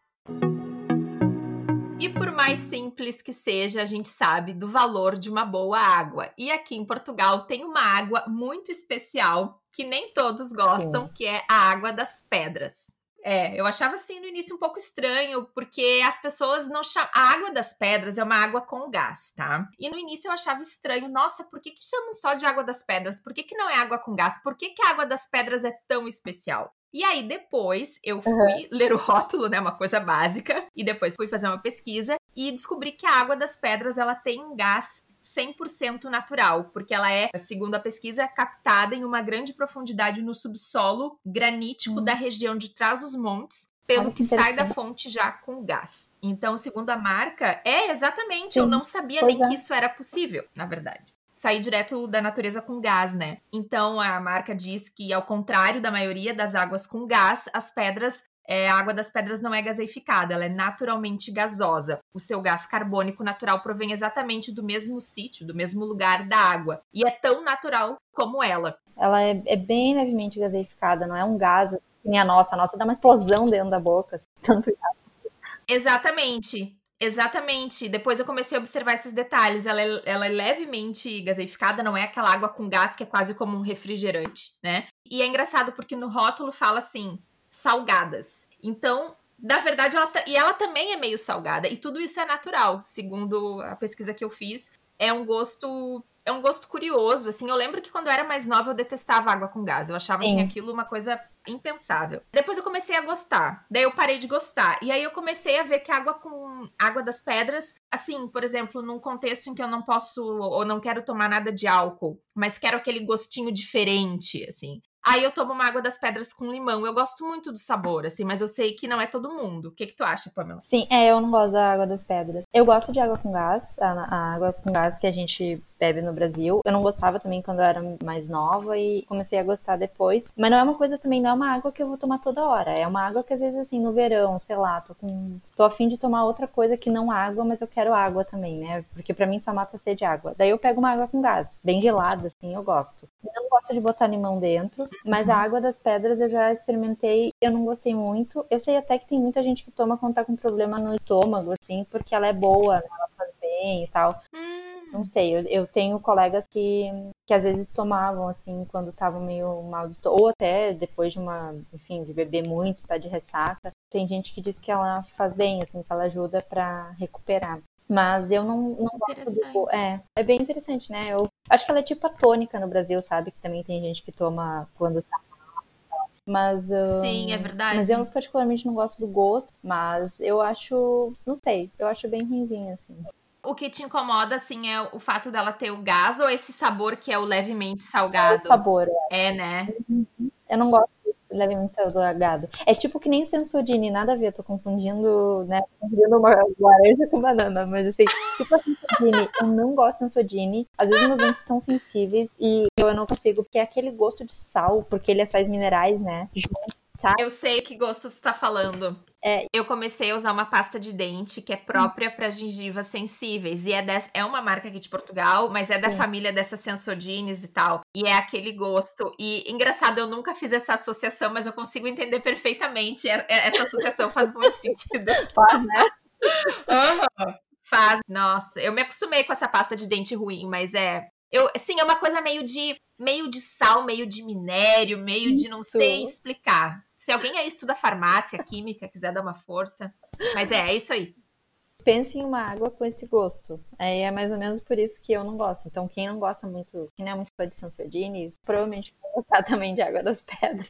E por mais simples que seja, a gente sabe do valor de uma boa água. E aqui em Portugal tem uma água muito especial que nem todos gostam, que é a água das pedras. É, eu achava assim no início um pouco estranho, porque as pessoas não chamam... A água das pedras é uma água com gás, tá? E no início eu achava estranho, nossa, por que que chamam só de água das pedras? Por que que não é água com gás? Por que que a água das pedras é tão especial? E aí depois eu fui uhum. ler o rótulo, né, uma coisa básica, e depois fui fazer uma pesquisa e descobri que a água das pedras, ela tem um gás cem por cento natural, porque ela é, segundo a pesquisa, captada em uma grande profundidade no subsolo granítico hum. da região de Trás-os-Montes, pelo que, que sai da fonte já com gás. Então, segundo a marca, é exatamente, Sim. eu não sabia pois nem é. que isso era possível, na verdade. Sair direto da natureza com gás, né? Então, a marca diz que, ao contrário da maioria das águas com gás, as pedras É, a água das pedras não é gaseificada, ela é naturalmente gasosa. O seu gás carbônico natural provém exatamente do mesmo sítio, do mesmo lugar da água. E é tão natural como ela. Ela é, é bem levemente gaseificada, não é um gás que nem a nossa. A nossa dá uma explosão dentro da boca. Assim, tanto gás. Exatamente. Exatamente. Depois eu comecei a observar esses detalhes. Ela é, ela é levemente gaseificada, não é aquela água com gás que é quase como um refrigerante, né? E é engraçado porque no rótulo fala assim... salgadas. Então, na verdade, ela t- e ela também é meio salgada. E tudo isso é natural, segundo a pesquisa que eu fiz. É um gosto... É um gosto curioso, assim. Eu lembro que quando eu era mais nova, eu detestava água com gás. Eu achava, assim, aquilo uma coisa impensável. Depois eu comecei a gostar. Daí eu parei de gostar. E aí eu comecei a ver que a água com... água das pedras, assim, por exemplo, num contexto em que eu não posso... ou não quero tomar nada de álcool, mas quero aquele gostinho diferente, assim... Aí eu tomo uma água das pedras com limão. Eu gosto muito do sabor, assim, mas eu sei que não é todo mundo. O que que tu acha, Pamela? Sim, é, eu não gosto da água das pedras. Eu gosto de água com gás, a, a água com gás que a gente bebe no Brasil. Eu não gostava também quando eu era mais nova e comecei a gostar depois. Mas não é uma coisa também, não é uma água que eu vou tomar toda hora. É uma água que às vezes, assim, no verão, sei lá, tô com... tô a fim de tomar outra coisa que não água, mas eu quero água também, né? Porque pra mim só mata a sede de água. Daí eu pego uma água com gás, bem gelada, assim, eu gosto. Eu não gosto de botar limão dentro, mas a água das pedras eu já experimentei, eu não gostei muito. Eu sei até que tem muita gente que toma quando tá com problema no estômago, assim, porque ela é boa, né? Ela faz bem e tal. Hum. Não sei, eu, eu tenho colegas que, que às vezes tomavam, assim, quando estavam meio mal de estômago, ou até depois de uma, enfim, de beber muito, tá de ressaca. Tem gente que diz que ela faz bem, assim, que ela ajuda pra recuperar. Mas eu não, não gosto do... É, é bem interessante, né? Eu acho que ela é tipo a tônica no Brasil, sabe? Que também tem gente que toma quando tá mal. Mas... Um, Sim, é verdade. Mas eu particularmente não gosto do gosto. Mas eu acho... Não sei, eu acho bem ruimzinho, assim. O que te incomoda, assim, é o fato dela ter o gás ou esse sabor que é o levemente salgado? É o sabor, é. É, né? Eu não gosto levemente salgado. É tipo que nem Sensodyne, nada a ver, eu tô confundindo, né, confundindo uma laranja com banana, mas assim, tipo a Sensodyne, eu não gosto de Sensodyne, às vezes meus dentes estão sensíveis e eu não consigo, porque é aquele gosto de sal, porque ele é sais minerais, né, sabe? Eu sei que gosto você tá falando. É. Eu comecei a usar uma pasta de dente que é própria para gengivas sensíveis. E é, dessa, é uma marca aqui de Portugal, mas é da Sim. família dessas Sensodynes e tal. E é aquele gosto. E engraçado, eu nunca fiz essa associação, mas eu consigo entender perfeitamente. Essa associação faz muito sentido. Faz, né? Uhum. Faz. Nossa, eu me acostumei com essa pasta de dente ruim, mas é... Eu, sim, é uma coisa meio de, meio de sal, meio de minério, meio de não sei explicar. Se alguém aí estuda farmácia, química, quiser dar uma força. Mas é, é isso aí. Pense em uma água com esse gosto. Aí é mais ou menos por isso que eu não gosto. Então, quem não gosta muito, quem não é muito fã de Sensodyne, provavelmente vai gostar também de Água das Pedras.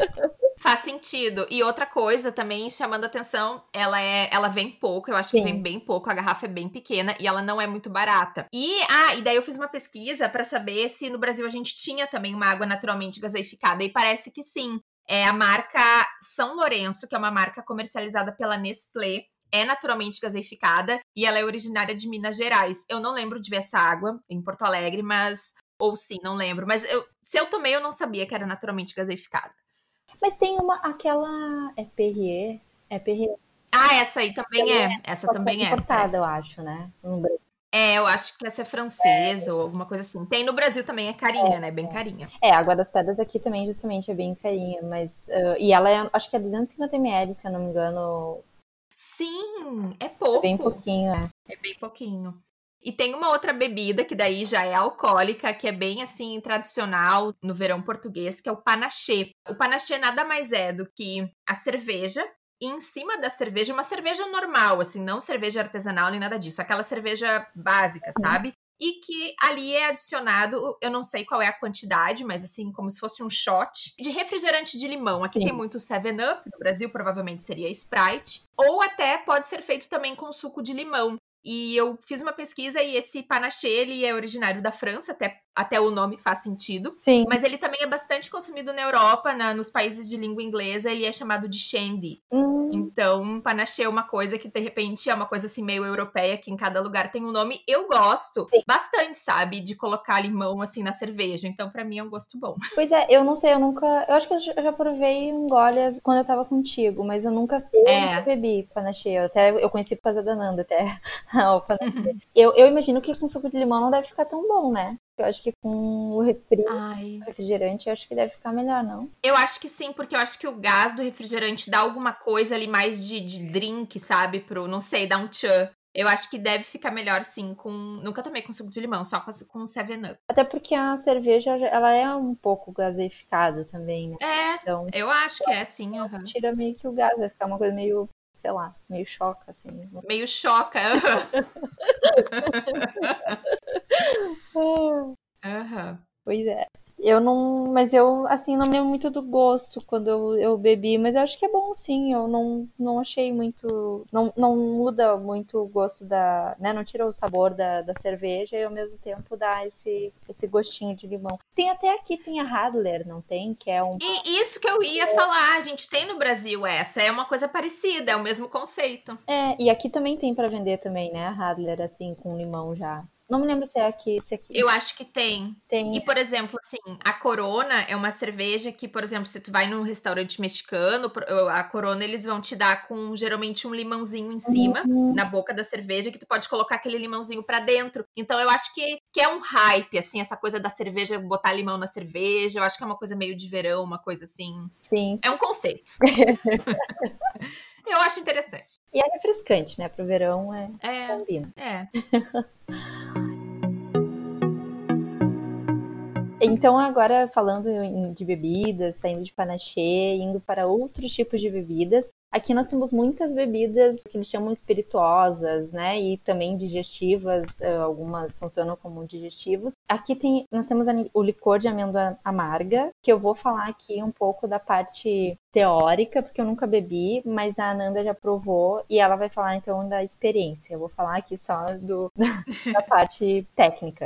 Faz sentido. E outra coisa também, chamando a atenção, ela é, ela vem pouco, eu acho Sim. que vem bem pouco, a garrafa é bem pequena e ela não é muito barata. E, ah, e daí eu fiz uma pesquisa pra saber se no Brasil a gente tinha também uma água naturalmente gaseificada, e parece que sim. É a marca São Lourenço, que é uma marca comercializada pela Nestlé, é naturalmente gaseificada e ela é originária de Minas Gerais. Eu não lembro de ver essa água em Porto Alegre, mas... Ou sim, não lembro. Mas eu, se eu tomei, eu não sabia que era naturalmente gaseificada. Mas tem uma, aquela... É Perrier? É Perrier. Ah, essa aí também é. Essa Só que também é. importada, parece. eu acho, né? No Brasil. É, eu acho que essa é francesa é. ou alguma coisa assim. Tem no Brasil também, é carinha, é, né? Bem é. carinha. É, a Água das Pedras aqui também, justamente, é bem carinha. Mas, uh, e ela é, acho que é duzentos e cinquenta mililitros, se eu não me engano. Sim, é pouco. É bem pouquinho, é. É bem pouquinho. E tem uma outra bebida que daí já é alcoólica, que é bem assim tradicional no verão português, que é o panaché. O panaché nada mais é do que a cerveja, e em cima da cerveja, uma cerveja normal, assim, não cerveja artesanal nem nada disso, aquela cerveja básica, sabe? E que ali é adicionado, eu não sei qual é a quantidade, mas assim, como se fosse um shot de refrigerante de limão. Aqui Sim. tem muito seven up, no Brasil provavelmente seria Sprite, ou até pode ser feito também com suco de limão. E eu fiz uma pesquisa e esse panaché, ele é originário da França, até, até o nome faz sentido. Sim. Mas ele também é bastante consumido na Europa, na, nos países de língua inglesa, ele é chamado de shandy. Hum. Então, panaché é uma coisa que, de repente, é uma coisa assim meio europeia, que em cada lugar tem um nome. Eu gosto Sim. bastante, sabe, de colocar limão assim na cerveja. Então, pra mim, é um gosto bom. Pois é, eu não sei, eu nunca... Eu acho que eu já provei um gole quando eu tava contigo, mas eu nunca, eu É. nunca bebi panaché. Eu, até, eu conheci por causa da Nanda, até. o panaché. eu, eu imagino que com suco de limão não deve ficar tão bom, né? Eu acho que com o refri, Ai. refrigerante, eu acho que deve ficar melhor, não? Eu acho que sim, porque eu acho que o gás do refrigerante dá alguma coisa ali mais de, de drink, sabe? Pro, não sei, dá um tchan. Eu acho que deve ficar melhor, sim, com... Nunca tomei com suco de limão, só com, com seven up. Até porque a cerveja, ela é um pouco gaseificada também, né? É, então, eu acho que é, sim. Uhum. Tira meio que o gás, vai ficar uma coisa meio, sei lá, meio choca, assim. Meio choca. Uhum. Uhum. Pois é. Eu não, mas eu, assim, não me lembro muito do gosto quando eu, eu bebi, mas eu acho que é bom, sim. Eu não, não achei muito, não, não muda muito o gosto da, né, não tira o sabor da, da cerveja e ao mesmo tempo dá esse, esse gostinho de limão. Tem até aqui, tem a Radler, não tem? Que é um... E isso que eu ia falar, a gente tem no Brasil essa, é uma coisa parecida, é o mesmo conceito. É, e aqui também tem pra vender também, né, a Radler, assim, com limão já. Não me lembro se é aqui, se é aqui. Eu acho que tem. Tem. E, por exemplo, assim, a Corona é uma cerveja que, por exemplo, se tu vai num restaurante mexicano, a Corona eles vão te dar com, geralmente, um limãozinho em cima, uhum. na boca da cerveja, que tu pode colocar aquele limãozinho pra dentro. Então, eu acho que, que é um hype, assim, essa coisa da cerveja, botar limão na cerveja. Eu acho que é uma coisa meio de verão, uma coisa assim... Sim. É um conceito. Eu acho interessante. E é refrescante, né? Pro verão é... É, combina. é. Então, agora falando de bebidas, saindo de panaché, indo para outros tipos de bebidas, aqui nós temos muitas bebidas que eles chamam espirituosas, né, e também digestivas, algumas funcionam como digestivos. Aqui tem, nós temos o licor de amêndoa amarga, que eu vou falar aqui um pouco da parte teórica, porque eu nunca bebi, mas a Ananda já provou e ela vai falar então da experiência. Eu vou falar aqui só do, da parte técnica.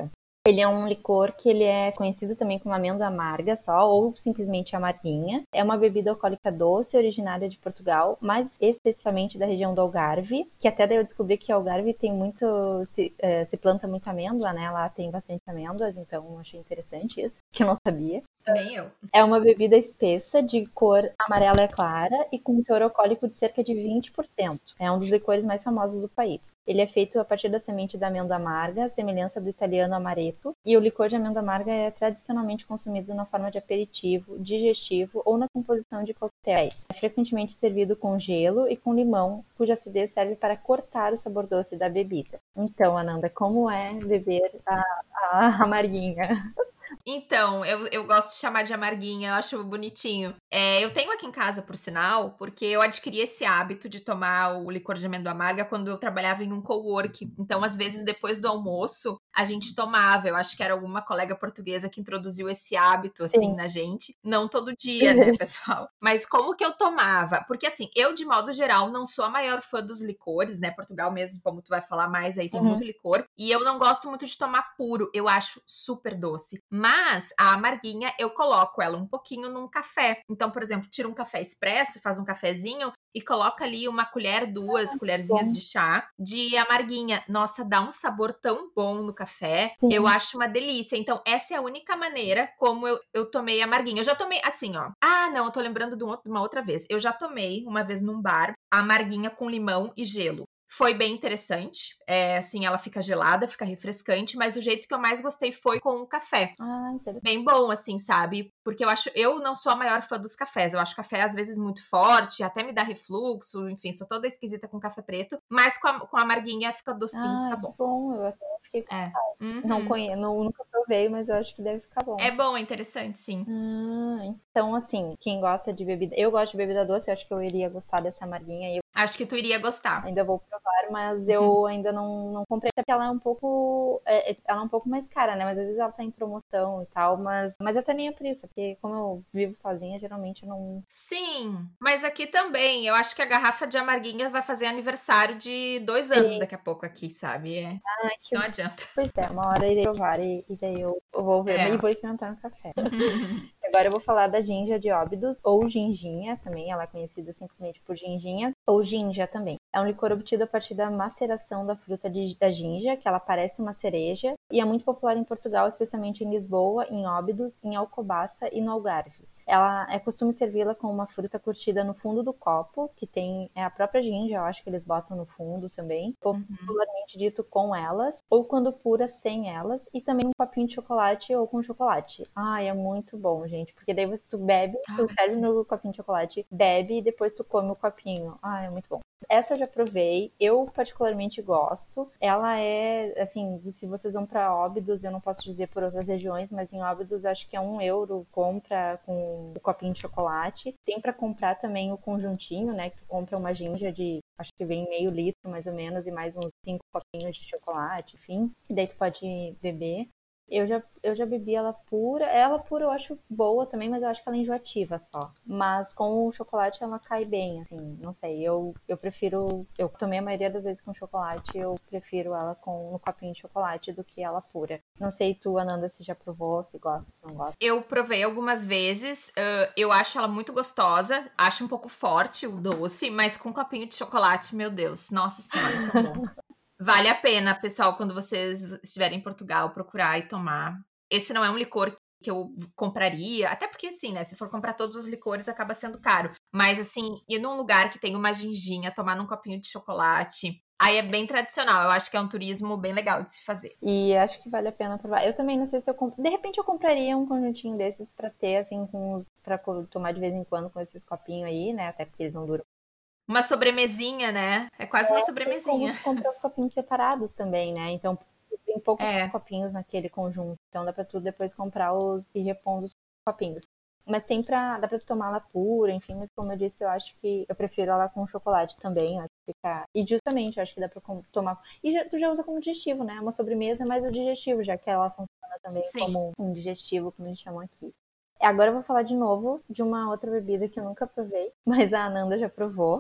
Ele é um licor que ele é conhecido também como amêndoa amarga só, ou simplesmente amarguinha. É uma bebida alcoólica doce, originária de Portugal, mais especificamente da região do Algarve, que até daí eu descobri que Algarve tem muito, se, é, se planta muito amêndoa, né? Lá tem bastante amêndoas, então achei interessante isso, que eu não sabia. Nem eu. É uma bebida espessa, de cor amarela clara e com um teor alcoólico de cerca de vinte por cento. É um dos licores mais famosos do país. Ele é feito a partir da semente da amêndoa amarga, semelhança do italiano amaretto, e o licor de amêndoa amarga é tradicionalmente consumido na forma de aperitivo, digestivo ou na composição de coquetéis. É frequentemente servido com gelo e com limão, cuja acidez serve para cortar o sabor doce da bebida. Então, Ananda, como é beber a, a amarguinha? Então, eu, eu gosto de chamar de amarguinha, eu acho bonitinho. É, eu tenho aqui em casa, por sinal, porque eu adquiri esse hábito de tomar o licor de amêndoa amarga quando eu trabalhava em um cowork. Então, às vezes, depois do almoço, a gente tomava. Eu acho que era alguma colega portuguesa que introduziu esse hábito, assim, Sim. na gente. Não todo dia, né, pessoal? Mas como que eu tomava? Porque, assim, eu, de modo geral, não sou a maior fã dos licores, né? Portugal mesmo, como tu vai falar mais aí, tem uhum. muito licor. E eu não gosto muito de tomar puro. Eu acho super doce. Mas a amarguinha, eu coloco ela um pouquinho num café. Então, por exemplo, tira um café expresso, faz um cafezinho e coloca ali uma colher, duas ah, colherzinhas bom. de chá de amarguinha. Nossa, dá um sabor tão bom no café. Sim. Eu acho uma delícia. Então, essa é a única maneira como eu, eu tomei amarguinha. Eu já tomei assim, ó. Ah, não, eu tô lembrando de uma outra vez. Eu já tomei uma vez num bar a amarguinha com limão e gelo. Foi bem interessante, é, assim, ela fica gelada, fica refrescante, mas o jeito que eu mais gostei foi com o café. Ah, interessante. Bem bom, assim, sabe? Porque eu acho, eu não sou a maior fã dos cafés, eu acho café às vezes muito forte, até me dá refluxo, enfim, sou toda esquisita com café preto, mas com a, com a amarguinha fica docinho, ah, fica bom. bom, eu até fiquei com é. uhum. Não conheço, não, nunca provei, mas eu acho que deve ficar bom. É bom, é interessante, sim. Ah, então, assim, quem gosta de bebida, eu gosto de bebida doce, eu acho que eu iria gostar dessa amarguinha. Eu Acho que tu iria gostar. Ainda vou provar, mas eu uhum. ainda não, não comprei, porque ela é um pouco é, ela é um pouco mais cara, né? Mas às vezes ela tá em promoção e tal, mas, mas até nem é por isso, porque como eu vivo sozinha, geralmente eu não... Sim, mas aqui também, eu acho que a garrafa de amarguinhas vai fazer aniversário de dois anos Sim. daqui a pouco aqui, sabe? É. Ai, que... Não adianta. Pois é, uma hora eu irei provar e, e daí eu, eu vou ver, é. e vou experimentar no café. Agora eu vou falar da ginja de Óbidos, ou ginginha também, ela é conhecida simplesmente por ginginha, ou ginja também. É um licor obtido a partir da maceração da fruta de, da ginja, que ela parece uma cereja, e é muito popular em Portugal, especialmente em Lisboa, em Óbidos, em Alcobaça e no Algarve. Ela é costume servi-la com uma fruta curtida no fundo do copo, que tem é a própria ginja, eu acho que eles botam no fundo também, popularmente dito com elas, ou quando pura sem elas, e também um copinho de chocolate ou com chocolate. Ai, é muito bom, gente, porque daí tu bebe, tu ah, serve sim. no copinho de chocolate, bebe e depois tu come o copinho. Ai, é muito bom. Essa eu já provei, eu particularmente gosto. Ela é, assim, se vocês vão para Óbidos, eu não posso dizer por outras regiões, mas em Óbidos acho que é um euro compra com o copinho de chocolate. Tem para comprar também o conjuntinho, né, que tu compra uma ginja de, acho que vem meio litro mais ou menos, e mais uns cinco copinhos de chocolate, enfim. E daí tu pode beber. Eu já, eu já bebi ela pura. Ela pura eu acho boa também, mas eu acho que ela é enjoativa só. Mas com o chocolate ela cai bem, assim, não sei. Eu, eu prefiro... Eu tomei a maioria das vezes com chocolate, eu prefiro ela com no copinho de chocolate do que ela pura. Não sei tu, Ananda, se já provou, se gosta, se não gosta. Eu provei algumas vezes. Uh, eu acho ela muito gostosa. Acho um pouco forte o doce, mas com copinho de chocolate, meu Deus. Nossa senhora, tá bom. Vale a pena, pessoal, quando vocês estiverem em Portugal, procurar e tomar. Esse não é um licor que eu compraria, até porque, assim, né, se for comprar todos os licores, acaba sendo caro. Mas, assim, ir num lugar que tem uma ginginha, tomar num copinho de chocolate, aí é bem tradicional. Eu acho que é um turismo bem legal de se fazer. E acho que vale a pena provar. Eu também não sei se eu comp... De repente eu compraria um conjuntinho desses pra ter, assim, com os... pra tomar de vez em quando com esses copinhos aí, né, até porque eles não duram. Uma sobremesinha, né? É quase é, uma sobremesinha. Tem como comprar os copinhos separados também, né? Então, tem poucos é. copinhos naquele conjunto. Então, dá pra tu depois comprar os e repondo os copinhos. Mas tem pra... Dá pra tu tomar ela pura, enfim. Mas como eu disse, eu acho que... Eu prefiro ela com chocolate também. Acho que fica... E justamente, eu acho que dá pra tomar... E já, tu já usa como digestivo, né? Uma sobremesa, mas o digestivo, já que ela funciona também Sim. como um digestivo, como eles chamam aqui. Agora eu vou falar de novo de uma outra bebida que eu nunca provei, mas a Ananda já provou,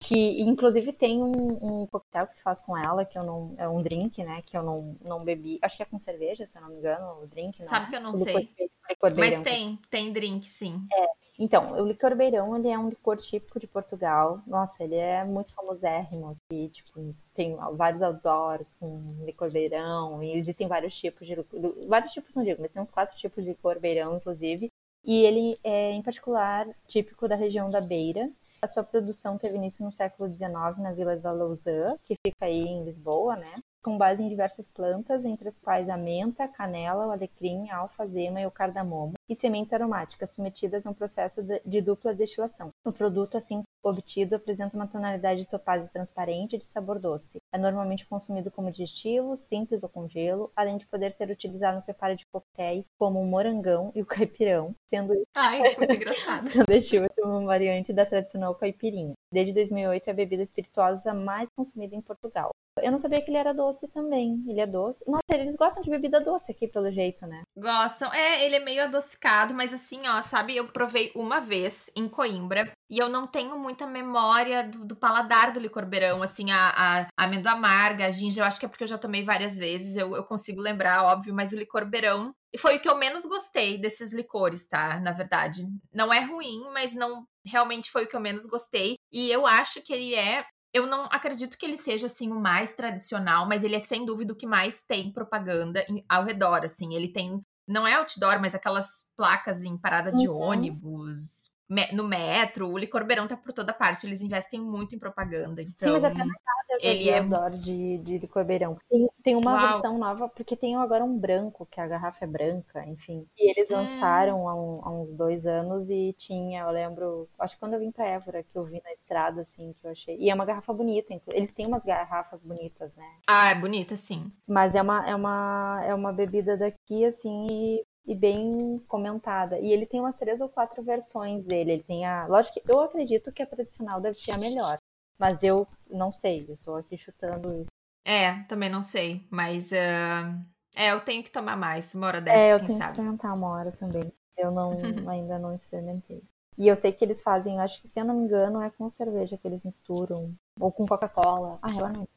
Que, inclusive, tem um, um coquetel que se faz com ela, que eu não... É um drink, né? Que eu não, não bebi. Acho que é com cerveja, se eu não me engano, o drink, não Sabe é? que eu não O sei. licor, licor Mas beirão. tem, tem drink, sim. É. Então, o licor beirão, ele é um licor típico de Portugal. Nossa, ele é muito famosérrimo aqui. Tipo, tem vários outdoors com licor beirão. E existem vários tipos de... Vários tipos, não digo, mas tem uns quatro tipos de licor beirão, inclusive. E ele é, em particular, típico da região da Beira. A sua produção teve início no século dezenove na Vila da Lousã, que fica aí em Lisboa, né? Com base em diversas plantas, entre as quais a menta, a canela, o alecrim, a alfazema e o cardamomo, e sementes aromáticas submetidas a um processo de dupla destilação. O produto, assim obtido, apresenta uma tonalidade de topázio transparente e de sabor doce. É normalmente consumido como digestivo, simples ou com gelo, além de poder ser utilizado no preparo de coquetéis como o morangão e o caipirão, sendo Ai, muito engraçado. sendo este último uma variante da tradicional caipirinha. Desde dois mil e oito é a bebida espirituosa mais consumida em Portugal. Eu não sabia que ele era doce também. Ele é doce. Nossa, eles gostam de bebida doce aqui, pelo jeito, né? Gostam. É, ele é meio adocicado, mas assim, ó, sabe? Eu provei uma vez em Coimbra e eu não tenho muita memória do, do paladar do licor beirão. Assim, a, a, a amêndoa amarga, a ginja, eu acho que é porque eu já tomei várias vezes, eu, eu consigo lembrar, óbvio, mas o licor beirão foi o que eu menos gostei desses licores, tá? Na verdade. Não é ruim, mas não realmente foi o que eu menos gostei. E eu acho que ele é... Eu não acredito que ele seja, assim, o mais tradicional, mas ele é, sem dúvida, o que mais tem propaganda ao redor, assim. Ele tem, não é outdoor, mas aquelas placas em parada de Uhum. ônibus, me, no metro. O licor beirão tá por toda parte, eles investem muito em propaganda. Então, Sim, mas até na casa eu já ele vi é... outdoor de, de licor beirão. Tem, tem uma Uau. versão nova, porque tem agora um branco, que a garrafa é branca, enfim. E eles Hum. lançaram há, um- há uns dois anos e tinha, eu lembro, acho que quando eu vim pra Évora, que eu vi na estrada, assim, que eu achei. E é uma garrafa bonita, inclu- eles têm umas garrafas bonitas, né? Ah, é bonita, sim. Mas é uma, é uma, é uma bebida daqui, assim, e, e bem comentada. E ele tem umas três ou quatro versões dele. Ele tem a. Lógico que eu acredito que a tradicional deve ser a melhor. Mas eu não sei, eu tô aqui chutando isso. É, também não sei, mas... ah, é, eu tenho que tomar mais, uma hora É, dessas, eu quem tenho que sabe. experimentar uma hora também. Eu não, ainda não experimentei. E eu sei que eles fazem, acho que se eu não me engano, é com cerveja que eles misturam. Ou com Coca-Cola. Ah, eu não.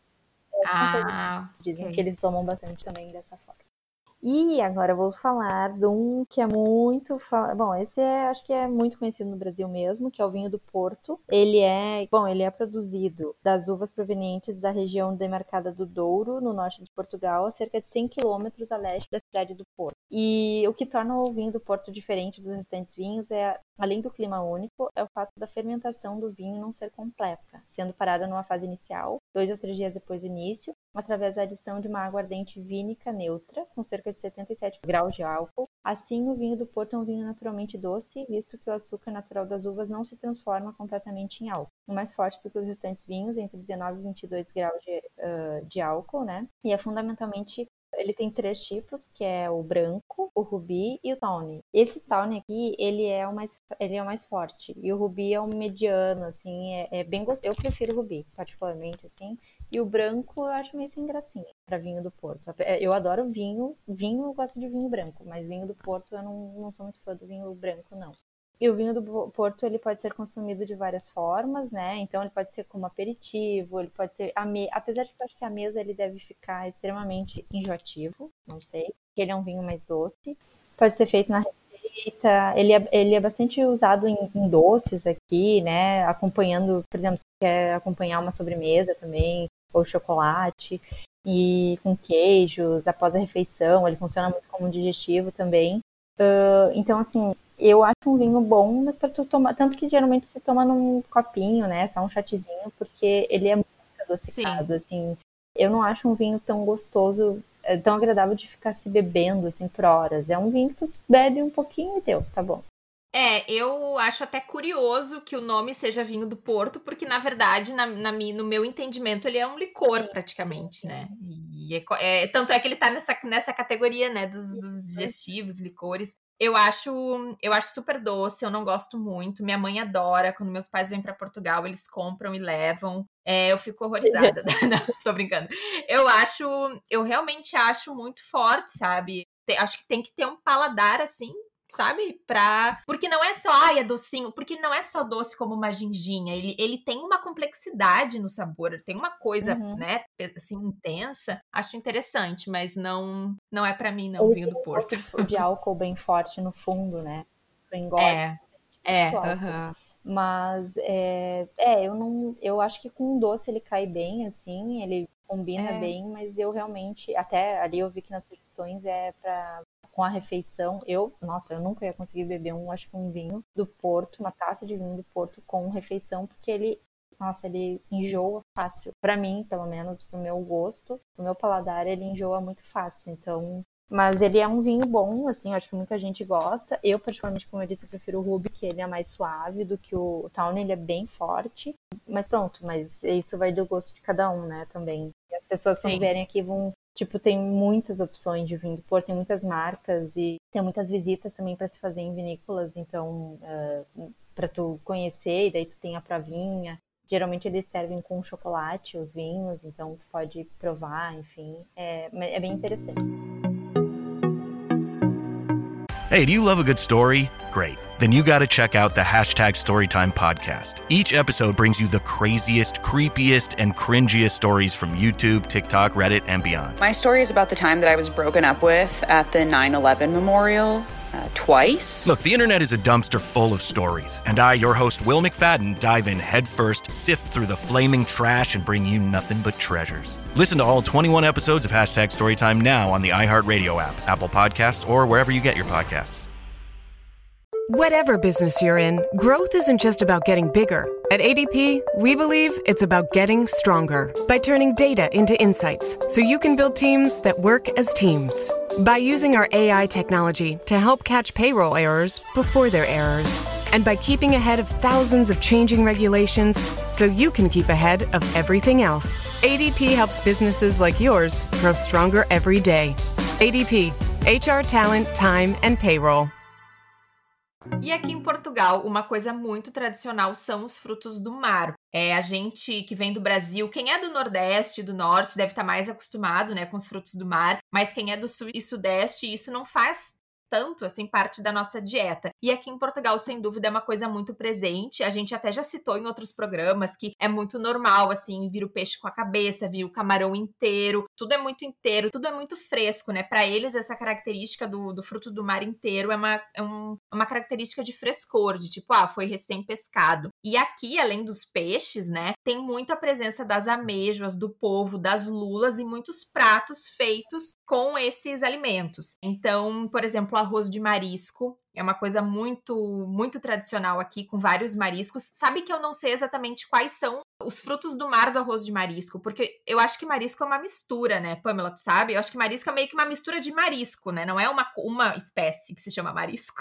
Ah, Dizem ok. que eles tomam bastante também dessa forma. E agora eu vou falar de um que é muito... fa- Bom, esse é, acho que é muito conhecido no Brasil mesmo, que é o vinho do Porto. Ele é, bom, ele é produzido das uvas provenientes da região demarcada do Douro, no norte de Portugal, a cerca de cem quilômetros a leste da cidade do Porto. E o que torna o vinho do Porto diferente dos restantes vinhos é, além do clima único, é o fato da fermentação do vinho não ser completa, sendo parada numa fase inicial, dois ou três dias depois do início, através da adição de uma água ardente vínica neutra, com cerca de setenta e sete graus de álcool. Assim, o vinho do Porto é um vinho naturalmente doce, visto que o açúcar natural das uvas não se transforma completamente em álcool. O mais forte do que os restantes vinhos, entre dezenove e vinte e dois graus de, uh, de álcool, né? E é fundamentalmente... Ele tem três tipos, que é o branco, o rubi e o tawny. Esse tawny aqui, ele é o mais, ele é o mais forte. E o rubi é o mediano, assim, é, é bem gostoso. Eu prefiro o rubi, particularmente, assim. E o branco eu acho meio sem gracinha para vinho do Porto. Eu adoro vinho. Vinho eu gosto de vinho branco, mas vinho do Porto eu não, não sou muito fã do vinho branco, não. E o vinho do Porto, ele pode ser consumido de várias formas, né? Então, ele pode ser como aperitivo, ele pode ser... A me... Apesar de que eu acho que a mesa ele deve ficar extremamente enjoativo, não sei, porque ele é um vinho mais doce. Pode ser feito na receita. Ele é, ele é bastante usado em, em doces aqui, né? Acompanhando, por exemplo, se quer acompanhar uma sobremesa também, ou chocolate, e com queijos, após a refeição. Ele funciona muito como um digestivo também. Uh, então, assim... Eu acho um vinho bom, mas para tu tomar, tanto que geralmente se toma num copinho, né, só um shotzinho, porque ele é muito adocicado, assim. Eu não acho um vinho tão gostoso, tão agradável de ficar se bebendo, assim, por horas. É um vinho que tu bebe um pouquinho e deu, tá bom. É, eu acho até curioso que o nome seja vinho do Porto, porque, na verdade, na, na, no meu entendimento, ele é um licor, praticamente, né? E é, é, tanto é que ele tá nessa, nessa categoria, né, dos, dos digestivos, licores. Eu acho, eu acho super doce, eu não gosto muito. Minha mãe adora. Quando meus pais vêm para Portugal, eles compram e levam. É, eu fico horrorizada. Não, tô brincando. Eu acho, eu realmente acho muito forte, sabe? Tem, acho que tem que ter um paladar, assim, sabe? Pra... Porque não é só, ai, é docinho, porque não é só doce como uma ginginha, ele, ele tem uma complexidade no sabor, ele tem uma coisa, Uhum. né, assim, intensa. Acho interessante, mas não, não é pra mim, não, vinho do Porto. Ele tem um gosto de álcool bem forte no fundo, né? Tu engole. É, é, Muito álcool. aham. Mas, é, é, eu não, eu acho que com doce ele cai bem, assim, ele combina É. bem, mas eu realmente, até ali eu vi que nas sugestões é pra, com a refeição, eu, nossa, eu nunca ia conseguir beber um, acho que um vinho do Porto, uma taça de vinho do Porto com refeição, porque ele, nossa, ele enjoa fácil. Pra mim, pelo menos, pro meu gosto, pro meu paladar, ele enjoa muito fácil, então... Mas ele é um vinho bom, assim, eu acho que muita gente gosta. Eu, particularmente, como eu disse, eu prefiro o Ruby, que ele é mais suave do que o Tawny, ele é bem forte. Mas pronto, mas isso vai do gosto de cada um, né, também. E as pessoas, quando Sim. vierem aqui, vão... Tipo, tem muitas opções de vinho do Porto, tem muitas marcas e tem muitas visitas também para se fazer em vinícolas. Então, uh, para tu conhecer, e daí tu tem a provinha. Geralmente eles servem com chocolate, os vinhos, então tu pode provar, enfim. É, é bem interessante. Hey, do you love a good story? Great. Then you got to check out the Hashtag Storytime podcast. Each episode brings you the craziest, creepiest, and cringiest stories from YouTube, TikTok, Reddit, and beyond. My story is about the time that I was broken up with at the nine eleven memorial. Uh, twice. Look, the internet is a dumpster full of stories, and I, your host, Will McFadden, dive in headfirst, sift through the flaming trash, and bring you nothing but treasures. Listen to all twenty-one episodes of Hashtag Storytime now on the iHeartRadio app, Apple Podcasts, or wherever you get your podcasts. Whatever business you're in, growth isn't just about getting bigger. At A D P, we believe it's about getting stronger by turning data into insights so you can build teams that work as teams. By using our A I technology to help catch payroll errors before they're errors. And by keeping ahead of thousands of changing regulations so you can keep ahead of everything else. A D P helps businesses like yours grow stronger every day. A D P, H R talent, time, and payroll. E aqui em Portugal, uma coisa muito tradicional são os frutos do mar. É, a gente que vem do Brasil, quem é do Nordeste, do Norte, deve estar mais acostumado, né, com os frutos do mar, mas quem é do Sul e Sudeste, isso não faz tanto, assim, parte da nossa dieta. E aqui em Portugal, sem dúvida, é uma coisa muito presente. A gente até já citou em outros programas que é muito normal, assim, vir o peixe com a cabeça, vir o camarão inteiro. Tudo é muito inteiro, tudo é muito fresco, né? Para eles, essa característica do, do fruto do mar inteiro é uma, é um, uma característica de frescor, de tipo, ah, foi recém-pescado. E aqui, além dos peixes, né, tem muito a presença das amêijoas, do polvo, das lulas e muitos pratos feitos com esses alimentos. Então, por exemplo, o arroz de marisco é uma coisa muito, muito tradicional aqui, com vários mariscos. Sabe que eu não sei exatamente quais são os frutos do mar do arroz de marisco, porque eu acho que marisco é uma mistura, né, Pamela, tu sabe? Eu acho que marisco é meio que uma mistura de marisco, né? Não é uma, uma espécie que se chama marisco.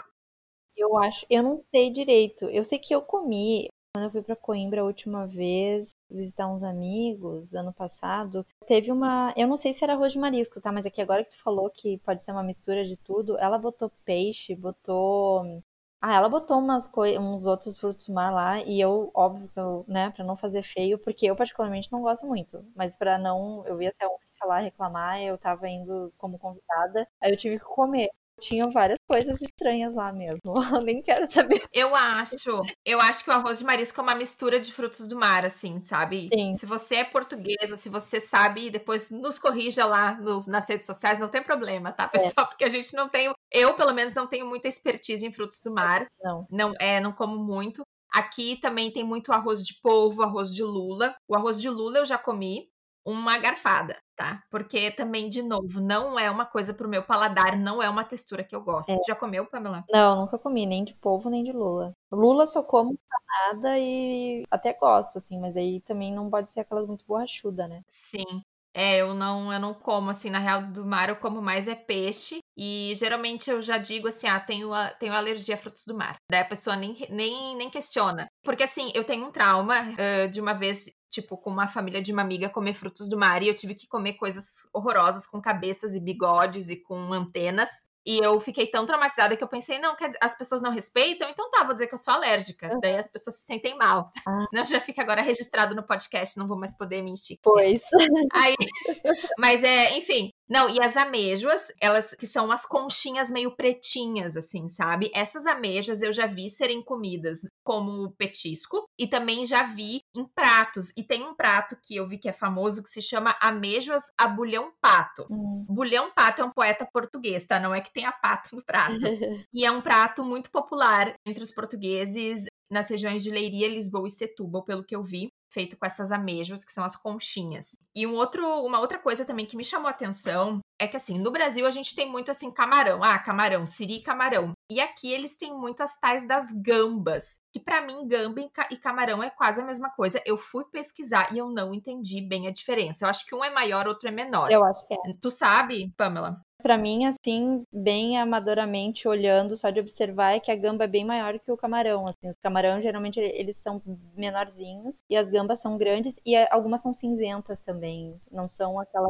Eu acho, eu não sei direito. Eu sei que eu comi, quando eu fui pra Coimbra a última vez, visitar uns amigos, ano passado, teve uma, eu não sei se era arroz de marisco, tá? Mas aqui agora que tu falou que pode ser uma mistura de tudo, ela botou peixe, botou... Ah, ela botou umas coi... uns outros frutos do mar lá, e eu, óbvio, que eu, né, pra não fazer feio, porque eu particularmente não gosto muito, mas pra não, eu ia até ontem lá reclamar, eu tava indo como convidada, aí eu tive que comer. Tinha várias coisas estranhas lá mesmo. Eu nem quero saber. Eu acho. Eu acho que o arroz de marisco é uma mistura de frutos do mar, assim, sabe? Sim. Se você é portuguesa, se você sabe, depois nos corrija lá nos, nas redes sociais, não tem problema, tá, pessoal? É. Porque a gente não tem... Eu, pelo menos, não tenho muita expertise em frutos do mar. Não. Não, é, não como muito. Aqui também tem muito arroz de polvo, arroz de lula. O arroz de lula eu já comi. Uma garfada, tá? Porque também, de novo, não é uma coisa pro meu paladar, não é uma textura que eu gosto. É. Já comeu, Pamela? Não, nunca comi, nem de polvo, nem de lula. Lula só como empanada e até gosto, assim, mas aí também não pode ser aquelas muito borrachuda, né? Sim. É, eu não, eu não como, assim, na real do mar eu como mais é peixe e geralmente eu já digo assim, ah, tenho, a, tenho alergia a frutos do mar. Daí a pessoa nem, nem, nem questiona. Porque assim, eu tenho um trauma uh, de uma vez, tipo, com uma família de uma amiga comer frutos do mar e eu tive que comer coisas horrorosas com cabeças e bigodes e com antenas. E eu fiquei tão traumatizada que eu pensei, não, as pessoas não respeitam, então tá, vou dizer que eu sou alérgica. Uhum. Daí as pessoas se sentem mal. Ah. Não, já fica agora registrado no podcast, não vou mais poder mentir. Pois. Aí, mas é, enfim, Não, e as amêijoas, elas que são as conchinhas meio pretinhas, assim, sabe? Essas amêijoas eu já vi serem comidas como petisco e também já vi em pratos. E tem um prato que eu vi que é famoso que se chama amêijoas a bulhão pato. Hum. Bulhão pato é um poeta português, tá? Não é que tenha pato no prato. E é um prato muito popular entre os portugueses nas regiões de Leiria, Lisboa e Setúbal, pelo que eu vi, feito com essas amêijoas, que são as conchinhas. E um outro, uma outra coisa também que me chamou a atenção é que, assim, no Brasil a gente tem muito, assim, camarão. Ah, camarão, siri e camarão. E aqui eles têm muito as tais das gambas, que pra mim, gamba e camarão é quase a mesma coisa. Eu fui pesquisar e eu não entendi bem a diferença. Eu acho que um é maior, outro é menor. Eu acho que é. Tu sabe, Pamela? Pra mim, assim, bem amadoramente, olhando, só de observar, é que a gamba é bem maior que o camarão, assim. Os camarão, geralmente, eles são menorzinhos, e as gambas são grandes, e algumas são cinzentas também, não são aquela...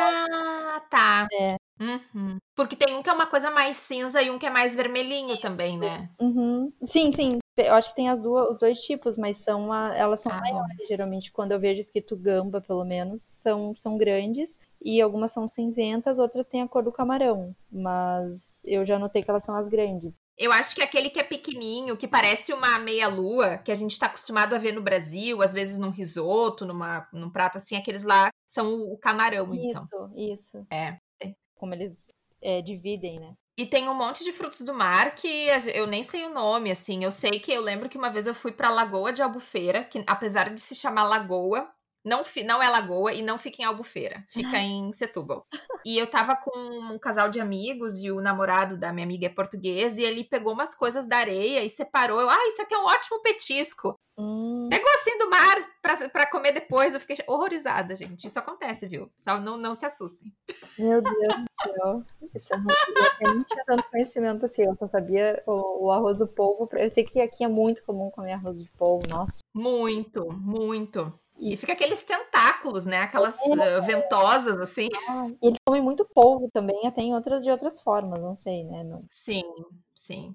Ah, tá. É. Uhum. Porque tem um que é uma coisa mais cinza e um que é mais vermelhinho também, né? Uhum. Sim, sim. Eu acho que tem as duas, os dois tipos, mas são uma, elas são ah, maiores, bom. Geralmente, quando eu vejo escrito gamba, pelo menos, são, são grandes, e algumas são cinzentas, outras têm a cor do camarão, mas eu já notei que elas são as grandes. Eu acho que aquele que é pequenininho, que parece uma meia-lua, que a gente tá acostumado a ver no Brasil, às vezes num risoto, numa, num prato assim, aqueles lá são o camarão, então. Isso, isso. É. Como eles é, dividem, né? E tem um monte de frutos do mar que eu nem sei o nome, assim. Eu sei que eu lembro que uma vez eu fui pra Lagoa de Albufeira, que apesar de se chamar Lagoa, não, não é Lagoa e não fica em Albufeira, fica em Setúbal. E eu tava com um casal de amigos e o namorado da minha amiga é português e ele pegou umas coisas da areia e separou. Eu, ah, isso aqui é um ótimo petisco. Hum. Pegou assim do mar pra, pra comer depois. Eu fiquei horrorizada, gente. Isso acontece, viu? Só não, não se assustem. Meu Deus do céu. Isso é muito... Eu não tinha tanto conhecimento assim. Eu só sabia o, o arroz do polvo. Eu sei que aqui é muito comum comer arroz de polvo. Nossa. Muito, muito. E, e fica aqueles tentáculos, né? Aquelas é. uh, ventosas, assim. Ah, e eles comem muito polvo também, até em outras, de outras formas, não sei, né? Não... Sim, sim.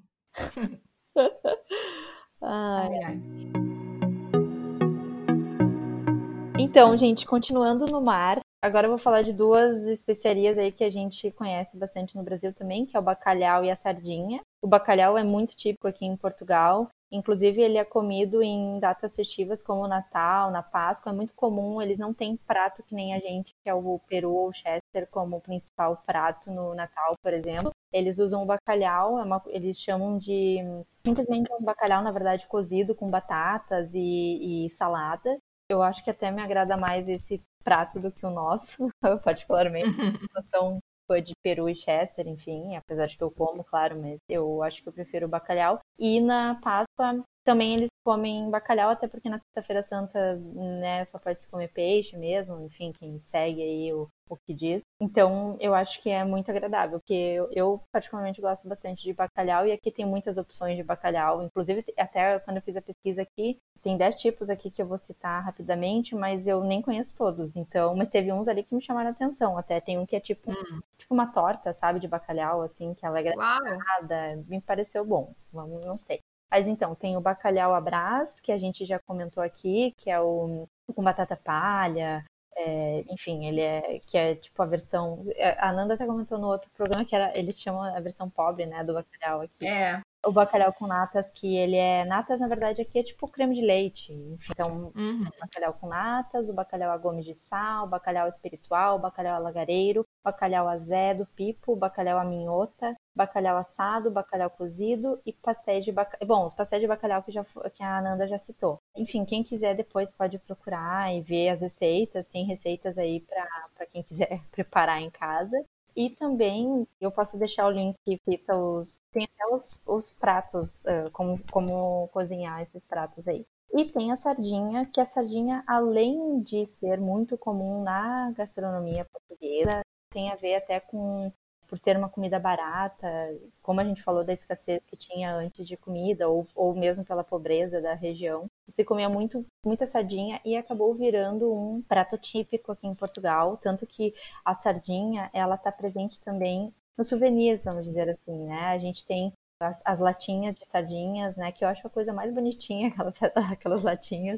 ai, ai. Então, gente, continuando no mar, agora eu vou falar de duas especiarias aí que a gente conhece bastante no Brasil também, que é o bacalhau e a sardinha. O bacalhau é muito típico aqui em Portugal. Inclusive, ele é comido em datas festivas como o Natal, na Páscoa. É muito comum, eles não têm prato que nem a gente, que é o peru ou o chester, como principal prato no Natal, por exemplo. Eles usam o bacalhau, é uma, eles chamam de... simplesmente um bacalhau, na verdade, cozido com batatas e, e salada. Eu acho que até me agrada mais esse prato do que o nosso, particularmente. Não tão fã de peru e chester, enfim, apesar de que eu como, claro, mas eu acho que eu prefiro o bacalhau. E na Páscoa também eles comem bacalhau, até porque na Sexta-feira Santa, né, só pode se comer peixe mesmo, enfim, quem segue aí o, o que diz. Então, eu acho que é muito agradável, porque eu, eu particularmente gosto bastante de bacalhau, e aqui tem muitas opções de bacalhau, inclusive até quando eu fiz a pesquisa aqui, tem dez tipos aqui que eu vou citar rapidamente, mas eu nem conheço todos, então, mas teve uns ali que me chamaram a atenção, até tem um que é tipo, hum. tipo uma torta, sabe, de bacalhau, assim, que ela é gratinada, me pareceu bom, vamos, não sei. Mas então, tem o bacalhau à Brás, que a gente já comentou aqui, que é o com batata palha, é, enfim, ele é, que é tipo a versão, a Nanda até comentou no outro programa que era, eles chamam a versão pobre, né, do bacalhau aqui. É. O bacalhau com natas, que ele é, natas na verdade aqui é tipo creme de leite, então uhum. O bacalhau com natas, o bacalhau a gomes de sal, o bacalhau espiritual, o bacalhau alagareiro, bacalhau azedo, pipo, bacalhau à minhota, bacalhau assado, bacalhau cozido e pastéis de bacalhau. Bom, os pastéis de bacalhau que, já, que a Ananda já citou. Enfim, quem quiser depois pode procurar e ver as receitas. Tem receitas aí para quem quiser preparar em casa. E também eu posso deixar o link que cita os... Tem até os, os pratos, uh, como, como cozinhar esses pratos aí. E tem a sardinha, que a sardinha, além de ser muito comum na gastronomia portuguesa, tem a ver até com... por ser uma comida barata, como a gente falou da escassez que tinha antes de comida, ou, ou mesmo pela pobreza da região. Se comia muito, muita sardinha e acabou virando um prato típico aqui em Portugal, tanto que a sardinha, ela está presente também nos souvenirs, vamos dizer assim, né? A gente tem as, as latinhas de sardinhas, né? Que eu acho a coisa mais bonitinha, aquelas, aquelas latinhas.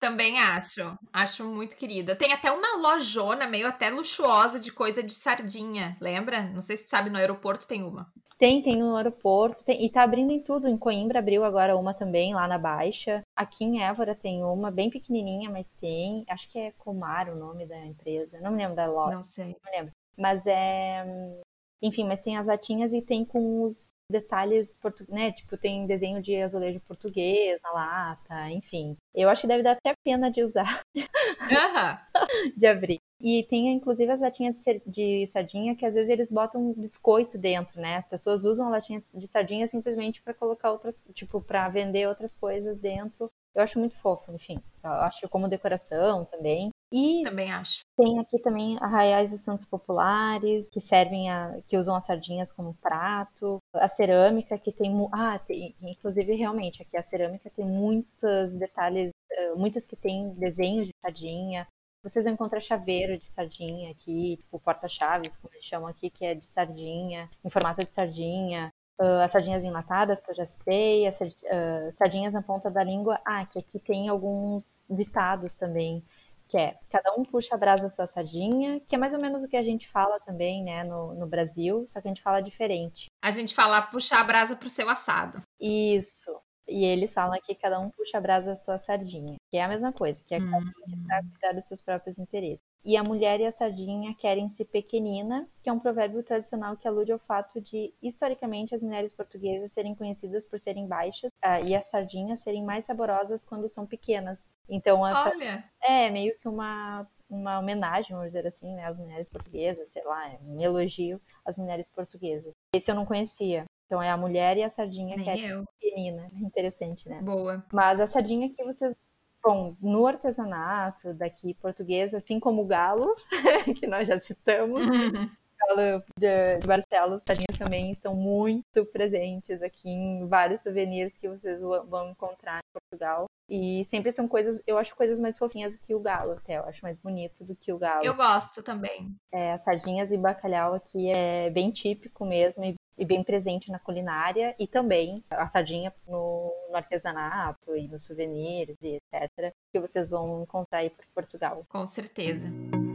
Também acho. Acho muito querida. Tem até uma lojona meio até luxuosa de coisa de sardinha, lembra? Não sei se tu sabe, no aeroporto tem uma. Tem, tem no aeroporto, tem, e tá abrindo em tudo. Em Coimbra abriu agora uma também, lá na Baixa. Aqui em Évora tem uma, bem pequenininha, mas tem. Acho que é Comar o nome da empresa. Não me lembro da loja. Não sei. Não me lembro. Mas é... Enfim, mas tem as latinhas e tem com os detalhes, portu... né? Tipo, tem desenho de azulejo português na lata, enfim. Eu acho que deve dar até pena de usar. Uhum. De abrir. E tem, inclusive, as latinhas de sardinha que às vezes eles botam um biscoito dentro, né? As pessoas usam a latinha de sardinha simplesmente para colocar outras, tipo, para vender outras coisas dentro. Eu acho muito fofo, enfim. Eu acho como decoração também. E também acho. Tem aqui também arraiais dos santos populares, que servem a, que usam as sardinhas como prato. A cerâmica, que tem, ah, tem, inclusive realmente, aqui a cerâmica tem muitos detalhes, muitas que tem desenhos de sardinha. Vocês vão encontrar chaveiro de sardinha aqui, tipo porta-chaves, como eles chamam aqui, que é de sardinha, em formato de sardinha. Uh, as sardinhas enlatadas, que eu já citei, as uh, sardinhas na ponta da língua. Ah, que aqui tem alguns ditados também, que é, cada um puxa a brasa da sua sardinha, que é mais ou menos o que a gente fala também, né, no, no Brasil, só que a gente fala diferente. A gente fala puxar a brasa pro seu assado. Isso. E eles falam que cada um puxa a brasa da sua sardinha, que é a mesma coisa, que é cada um que está a cuidar dos seus próprios interesses. E a mulher e a sardinha querem-se pequenina, que é um provérbio tradicional que alude ao fato de, historicamente, as mulheres portuguesas serem conhecidas por serem baixas uh, e as sardinhas serem mais saborosas quando são pequenas. Então, a, olha, é meio que uma, uma homenagem, vamos dizer assim, né, às mulheres portuguesas, sei lá, um elogio às mulheres portuguesas. Esse eu não conhecia. Então é a mulher e a sardinha nem que é eu. pequenina. Interessante, né? Boa. Mas a sardinha que vocês... Bom, no artesanato daqui português, assim como o galo, que nós já citamos, Uhum. o galo de Barcelos, as sardinhas também estão muito presentes aqui em vários souvenirs que vocês vão encontrar em Portugal. E sempre são coisas, eu acho coisas mais fofinhas do que o galo até, eu acho mais bonito do que o galo. Eu gosto também. É, as sardinhas e bacalhau aqui é bem típico mesmo e, e bem presente na culinária e também a sardinha no, no artesanato e nos souvenirs e etcétera que vocês vão encontrar aí por Portugal. Com certeza.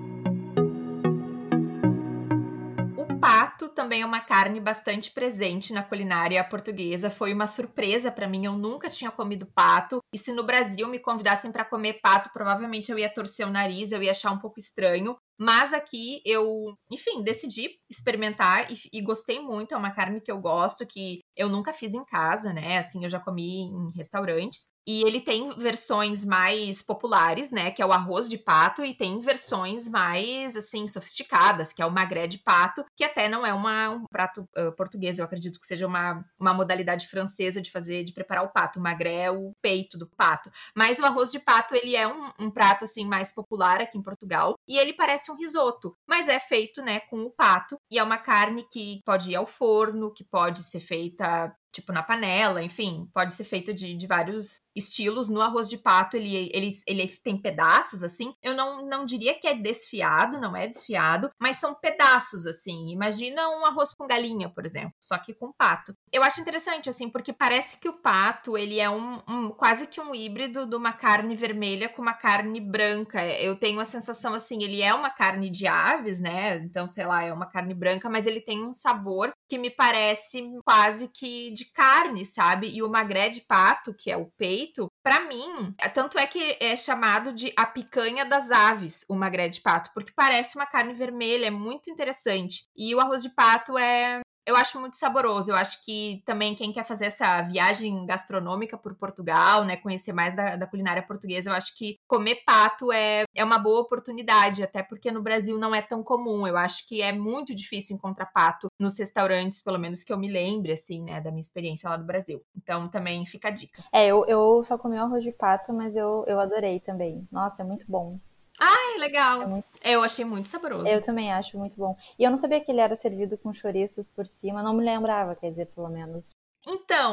O pato também é uma carne bastante presente na culinária portuguesa. Foi uma surpresa para mim, eu nunca tinha comido pato. E se no Brasil me convidassem para comer pato, provavelmente eu ia torcer o nariz, eu ia achar um pouco estranho. Mas aqui eu, enfim, decidi experimentar e, e gostei muito. É uma carne que eu gosto, que eu nunca fiz em casa, né? Assim, eu já comi em restaurantes. E ele tem versões mais populares, né? Que é o arroz de pato. E tem versões mais, assim, sofisticadas, que é o magré de pato. Que até não é uma, um prato uh, português. Eu acredito que seja uma, uma modalidade francesa de fazer, de preparar o pato. O magré é o peito do pato. Mas o arroz de pato, ele é um, um prato, assim, mais popular aqui em Portugal. E ele parece um risoto, mas é feito, né, com o pato, e é uma carne que pode ir ao forno, que pode ser feita, tipo, na panela, enfim, pode ser feita de, de vários estilos. No arroz de pato, ele, ele, ele tem pedaços, assim, eu não, não diria que é desfiado, não é desfiado, mas são pedaços, assim. Imagina um arroz com galinha, por exemplo, só que com pato. Eu acho interessante, assim, porque parece que o pato, ele é um, um quase que um híbrido de uma carne vermelha com uma carne branca. Eu tenho a sensação, assim, ele é uma carne de aves, né? Então, sei lá, é uma carne branca, mas ele tem um sabor que me parece quase que de carne, sabe? E o magré de pato, que é o peito, pra mim, tanto é que é chamado de a picanha das aves, o magré de pato, porque parece uma carne vermelha, é muito interessante. E o arroz de pato é... eu acho muito saboroso. Eu acho que também quem quer fazer essa viagem gastronômica por Portugal, né, conhecer mais da, da culinária portuguesa, eu acho que comer pato é, é uma boa oportunidade, até porque no Brasil não é tão comum. Eu acho que é muito difícil encontrar pato nos restaurantes, pelo menos que eu me lembre, assim, né, da minha experiência lá do Brasil. Então, também fica a dica. É, eu, eu só comi o arroz de pato, mas eu, eu adorei também. Nossa, é muito bom. Ai, legal. É muito... Eu achei muito saboroso. Eu também acho muito bom. E eu não sabia que ele era servido com chouriços por cima. Não me lembrava, quer dizer, pelo menos. Então,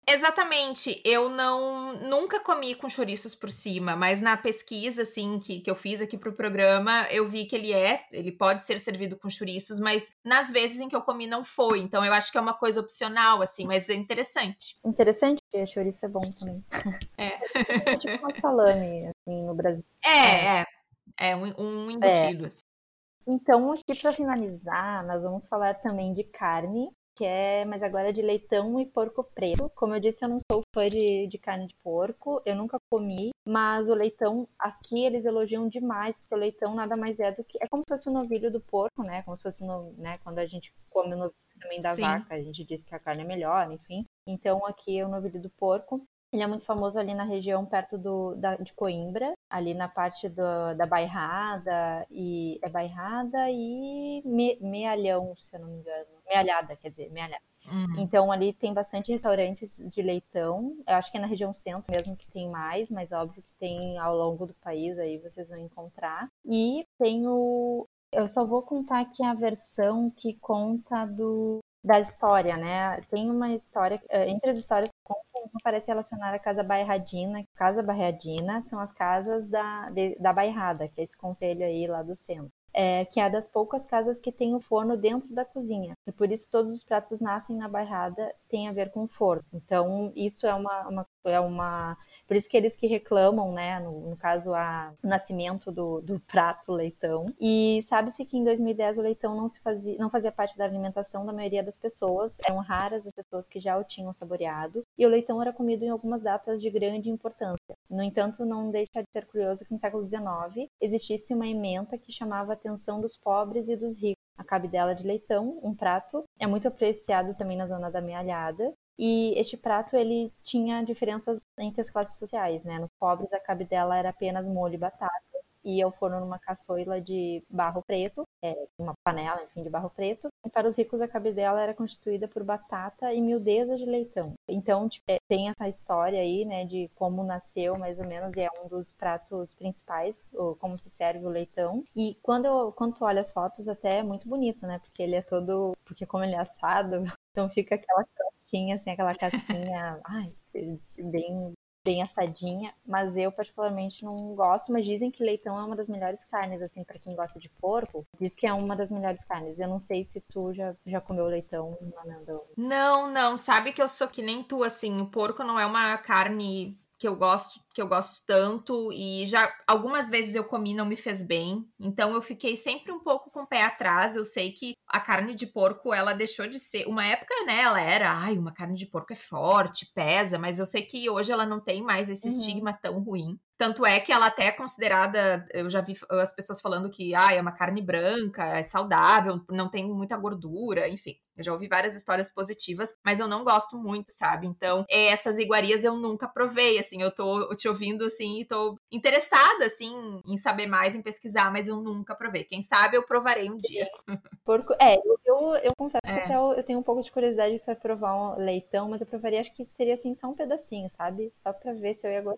Exatamente, eu não nunca comi com chouriços por cima, mas na pesquisa, assim, que, que eu fiz aqui pro programa, eu vi que ele é, ele pode ser servido com chouriços, mas nas vezes em que eu comi não foi, então eu acho que é uma coisa opcional, assim, mas é interessante. Interessante, porque chouriço é bom também. É. É tipo uma salame, assim, no Brasil. É, é, é um, um embutido, É. assim. Então, aqui para finalizar, nós vamos falar também de carne, que é, mas agora é de leitão e porco preto. Como eu disse, eu não sou fã de, de carne de porco, eu nunca comi, mas o leitão, aqui eles elogiam demais, porque o leitão nada mais é do que, é como se fosse o novilho do porco, né, como se fosse, no, né, quando a gente come o novilho também da Sim. vaca, a gente diz que a carne é melhor, enfim. Então, aqui é o novilho do porco. Ele é muito famoso ali na região perto do, da, de Coimbra, ali na parte do, da Bairrada, e é Bairrada e Me, Mealhão, se eu não me engano. Mealhada, quer dizer, Mealhada. Uhum. Então ali tem bastante restaurantes de leitão. Eu acho que é na região centro mesmo que tem mais, mas óbvio que tem ao longo do país, aí vocês vão encontrar. E tem o... Eu só vou contar aqui a versão que conta do... da história, né? Tem uma história, entre as histórias que contam, uma parece relacionar a Casa Bairradina. Casa Bairradina são as casas da, de, da Bairrada, que é esse concelho aí lá do centro. É, que é das poucas casas que tem o forno dentro da cozinha. E por isso todos os pratos nascem na Bairrada, tem a ver com forno. Então, isso é uma... uma, é uma por isso que eles que reclamam, né, no, no caso, a, o nascimento do, do prato leitão. E sabe-se que em dois mil e dez o leitão não, se fazia, não fazia parte da alimentação da maioria das pessoas. Eram raras as pessoas que já o tinham saboreado. E o leitão era comido em algumas datas de grande importância. No entanto, não deixa de ser curioso que no século dezenove existisse uma ementa que chamava a atenção dos pobres e dos ricos. A cabidela de leitão, um prato, é muito apreciado também na zona da Mealhada. E este prato, ele tinha diferenças entre as classes sociais, né? Nos pobres, a cabidela era apenas molho e batata, e ao forno numa caçoila de barro preto, é, uma panela, enfim, de barro preto. E para os ricos, a cabidela era constituída por batata e miudeza de leitão. Então, tipo, é, tem essa história aí, né, de como nasceu, mais ou menos, e é um dos pratos principais, ou como se serve o leitão. E quando, eu, quando tu olha as fotos, até é muito bonito, né? Porque ele é todo... Porque como ele é assado, então fica aquela crostinha, assim, aquela casquinha, ai, bem... bem assadinha, mas eu particularmente não gosto, mas dizem que leitão é uma das melhores carnes, assim, pra quem gosta de porco, diz que é uma das melhores carnes. Eu não sei se tu já, já comeu leitão, Amanda. Não, não, sabe que eu sou que nem tu, assim, o porco não é uma carne que eu gosto, que eu gosto tanto, e já algumas vezes eu comi e não me fez bem, então eu fiquei sempre um pouco com o pé atrás. Eu sei que a carne de porco, ela deixou de ser, uma época, né, ela era, ai, uma carne de porco é forte, pesa, mas eu sei que hoje ela não tem mais esse Uhum. estigma tão ruim. Tanto é que ela até é considerada, eu já vi as pessoas falando que ah, é uma carne branca, é saudável, não tem muita gordura, enfim. Eu já ouvi várias histórias positivas, mas eu não gosto muito, sabe? Então, essas iguarias eu nunca provei, assim, eu tô te ouvindo, assim, e tô interessada, assim, em saber mais, em pesquisar, mas eu nunca provei. Quem sabe eu provarei um dia. Porco, é, eu, eu, eu confesso É. que até eu, eu tenho um pouco de curiosidade pra provar um leitão, mas eu provaria, acho que seria, assim, só um pedacinho, sabe? Só pra ver se eu ia gostar.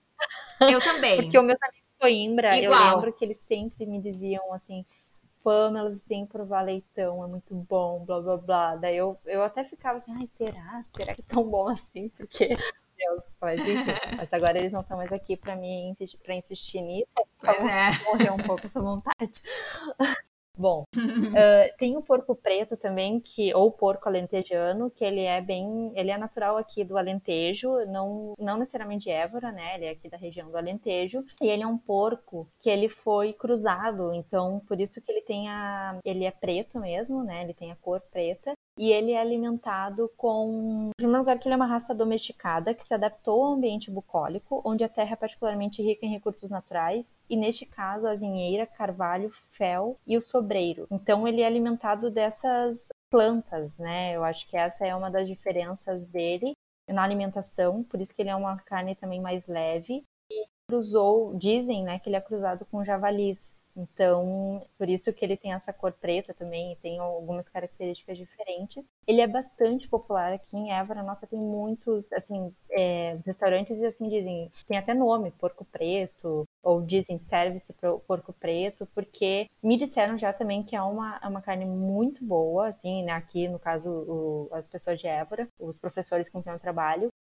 Eu também. Porque o meu amigo de Coimbra, Igual. eu lembro que eles sempre me diziam assim, Pamela, você tem que provar leitão, é muito bom, blá blá blá. Daí eu, eu até ficava assim, ai, será? Será que é tão bom assim? Porque, Deus, mas enfim. Mas agora eles não estão mais aqui pra, me insistir, pra insistir nisso. Pois é. Morreu um pouco essa vontade. Bom, uh, tem o porco preto também, que, ou porco alentejano, que ele é bem, ele é natural aqui do Alentejo, não, não necessariamente de Évora, né, ele é aqui da região do Alentejo, e ele é um porco que ele foi cruzado, então por isso que ele tem a, ele é preto mesmo, né, ele tem a cor preta, e ele é alimentado com... Em primeiro lugar, que ele é uma raça domesticada que se adaptou ao ambiente bucólico, onde a terra é particularmente rica em recursos naturais, e neste caso a azinheira, carvalho, fel e o sobreiro. Então ele é alimentado dessas plantas, né? Eu acho que essa é uma das diferenças dele na alimentação, por isso que ele é uma carne também mais leve. E cruzou, dizem, né, que ele é cruzado com javalis. Então, por isso que ele tem essa cor preta também e tem algumas características diferentes. Ele é bastante popular aqui em Évora. Nossa, tem muitos, assim, é, os restaurantes assim dizem, tem até nome, porco preto, ou dizem serve-se porco preto, porque me disseram já também que é uma, é uma carne muito boa, assim, né, aqui no caso o, as pessoas de Évora, os professores com quem eu trabalho,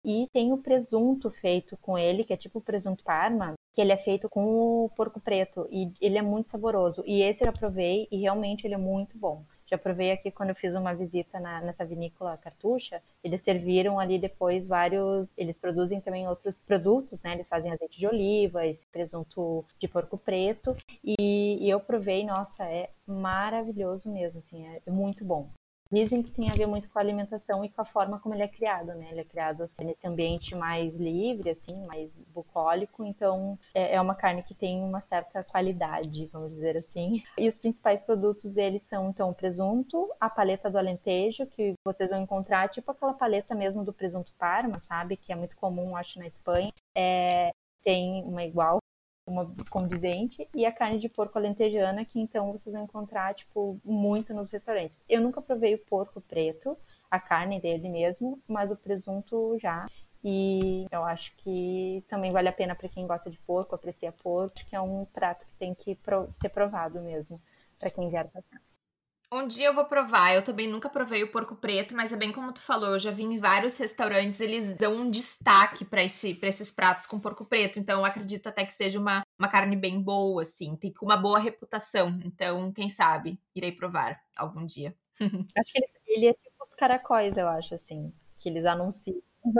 E tem o presunto feito com ele, que é tipo o presunto Parma, que ele é feito com o porco preto. E ele é muito saboroso. E esse eu já provei e realmente ele é muito bom. Já provei aqui quando eu fiz uma visita na, nessa vinícola Cartucha. Eles serviram ali depois vários... Eles produzem também outros produtos, né? Eles fazem azeite de oliva, esse presunto de porco preto. E, e eu provei, nossa, é maravilhoso mesmo, assim, é muito bom. Dizem que tem a ver muito com a alimentação e com a forma como ele é criado, né? Ele é criado assim, nesse ambiente mais livre, assim, mais bucólico, então é uma carne que tem uma certa qualidade, vamos dizer assim. E os principais produtos dele são, então, o presunto, a paleta do Alentejo, que vocês vão encontrar, tipo aquela paleta mesmo do presunto Parma, sabe? Que é muito comum, acho, na Espanha. É, tem uma igual, uma condizente, e a carne de porco alentejana, que então vocês vão encontrar, tipo, muito nos restaurantes. Eu nunca provei o porco preto, a carne dele mesmo, mas o presunto já. E eu acho que também vale a pena para quem gosta de porco, aprecia porco, que é um prato que tem que ser provado mesmo, para quem vier pra cá. Um dia eu vou provar, eu também nunca provei o porco preto, mas é bem como tu falou, eu já vi em vários restaurantes, eles dão um destaque para esse, pra esses pratos com porco preto, então eu acredito até que seja uma, uma carne bem boa, assim, tem uma boa reputação, então quem sabe, irei provar algum dia. Acho que ele, ele é tipo os caracóis, eu acho, assim, que eles anunciam.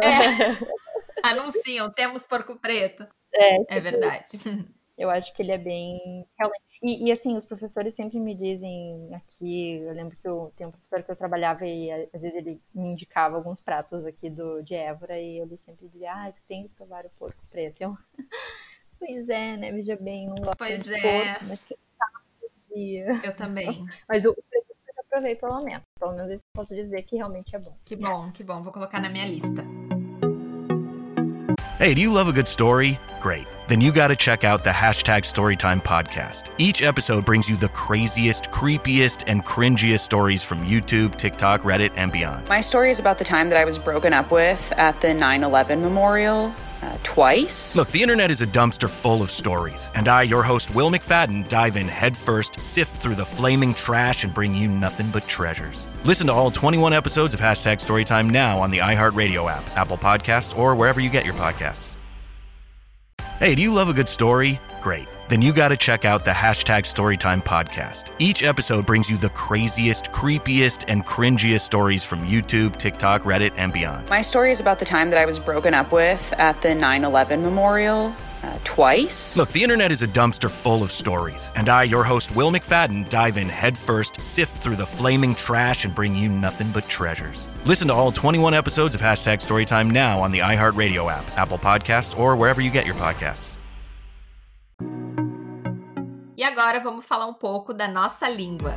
É. Anunciam, temos porco preto. É, tipo, é verdade. Eu acho que ele é bem... Realmente. E, e, assim, os professores sempre me dizem aqui, eu lembro que eu tenho um professor que eu trabalhava e às vezes ele me indicava alguns pratos aqui do, de Évora e ele sempre dizia, ah, tu tem que provar o porco preto. Eu, pois é, né, veja bem, não gosto pois de é. porco, mas que dia. Eu também. Mas o preto eu já provei pelo menos, pelo menos isso eu posso dizer que realmente é bom. Que bom, que bom, vou colocar na minha lista. Hey, do you love a good story? Great. Then you got to check out the Hashtag Storytime podcast. Each episode brings you the craziest, creepiest, and cringiest stories from YouTube, TikTok, Reddit, and beyond. My story is about the time that I was broken up with at the nine eleven memorial. Uh, twice. Look, the internet is a dumpster full of stories, and I, your host, Will McFadden, dive in headfirst, sift through the flaming trash, and bring you nothing but treasures. Listen to all twenty-one episodes of Hashtag Storytime now on the iHeartRadio app, Apple Podcasts, or wherever you get your podcasts. Hey, do you love a good story? Great. Then you got to check out the Hashtag Storytime podcast. Each episode brings you the craziest, creepiest, and cringiest stories from YouTube, TikTok, Reddit, and beyond. My story is about the time that I was broken up with at the nine eleven memorial. Uh, twice. Look, the internet is a dumpster full of stories, and I, your host, Will McFadden, dive in headfirst, sift through the flaming trash, and bring you nothing but treasures. Listen to all twenty-one episodes of Hashtag Storytime now on the iHeartRadio app, Apple Podcasts, or wherever you get your podcasts. E agora vamos falar um pouco da nossa língua.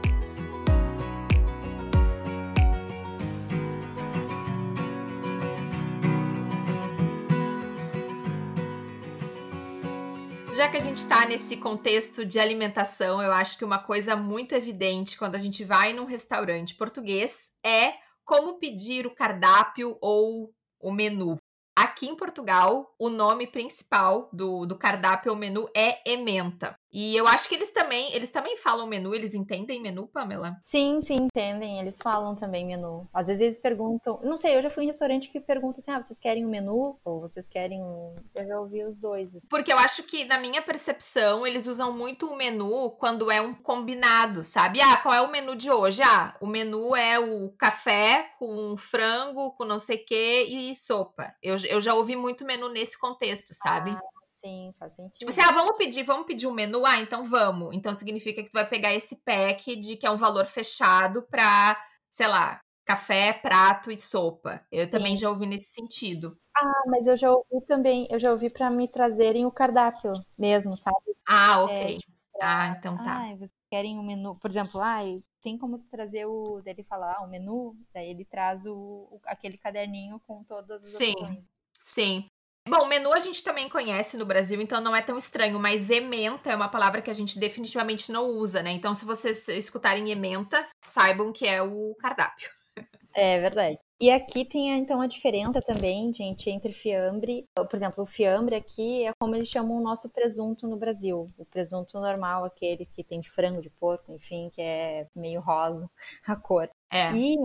Já que a gente está nesse contexto de alimentação, eu acho que uma coisa muito evidente quando a gente vai num restaurante português é como pedir o cardápio ou o menu. Aqui em Portugal, o nome principal do, do cardápio ou menu é ementa. E eu acho que eles também, eles também falam menu, eles entendem menu, Pamela? Sim, sim, entendem. Eles falam também menu. Às vezes eles perguntam... Não sei, eu já fui em restaurante que pergunta assim, ah, vocês querem um menu? Ou vocês querem um... Eu já ouvi os dois. Porque eu acho que, na minha percepção, eles usam muito o menu quando é um combinado, sabe? Ah, qual é o menu de hoje? Ah, o menu é o café com frango, com não sei o quê e sopa. Eu, eu já ouvi muito menu nesse contexto, sabe? Ah. Sim, faz sentido. Tipo assim, ah, vamos pedir, vamos pedir um menu? Ah, então vamos. Então significa que tu vai pegar esse pack de que é um valor fechado pra, sei lá, café, prato e sopa. Eu Sim. também já ouvi nesse sentido. Ah, mas eu já ouvi também, eu já ouvi pra me trazerem o cardápio mesmo, sabe? Ah, ok. É, tipo, pra... Ah, então tá. Ah, vocês querem um menu, por exemplo, ah, tem como trazer o, dele falar, ah, o menu, daí ele traz o, o, aquele caderninho com todas as Sim, opções. Sim. Bom, menu a gente também conhece no Brasil, então não é tão estranho, mas ementa é uma palavra que a gente definitivamente não usa, né? Então, se vocês escutarem ementa, saibam que é o cardápio. É verdade. E aqui tem, então, a diferença também, gente, entre fiambre... Por exemplo, o fiambre aqui é como eles chamam o nosso presunto no Brasil. O presunto normal, aquele que tem de frango, de porco, enfim, que é meio rosa a cor. É. E o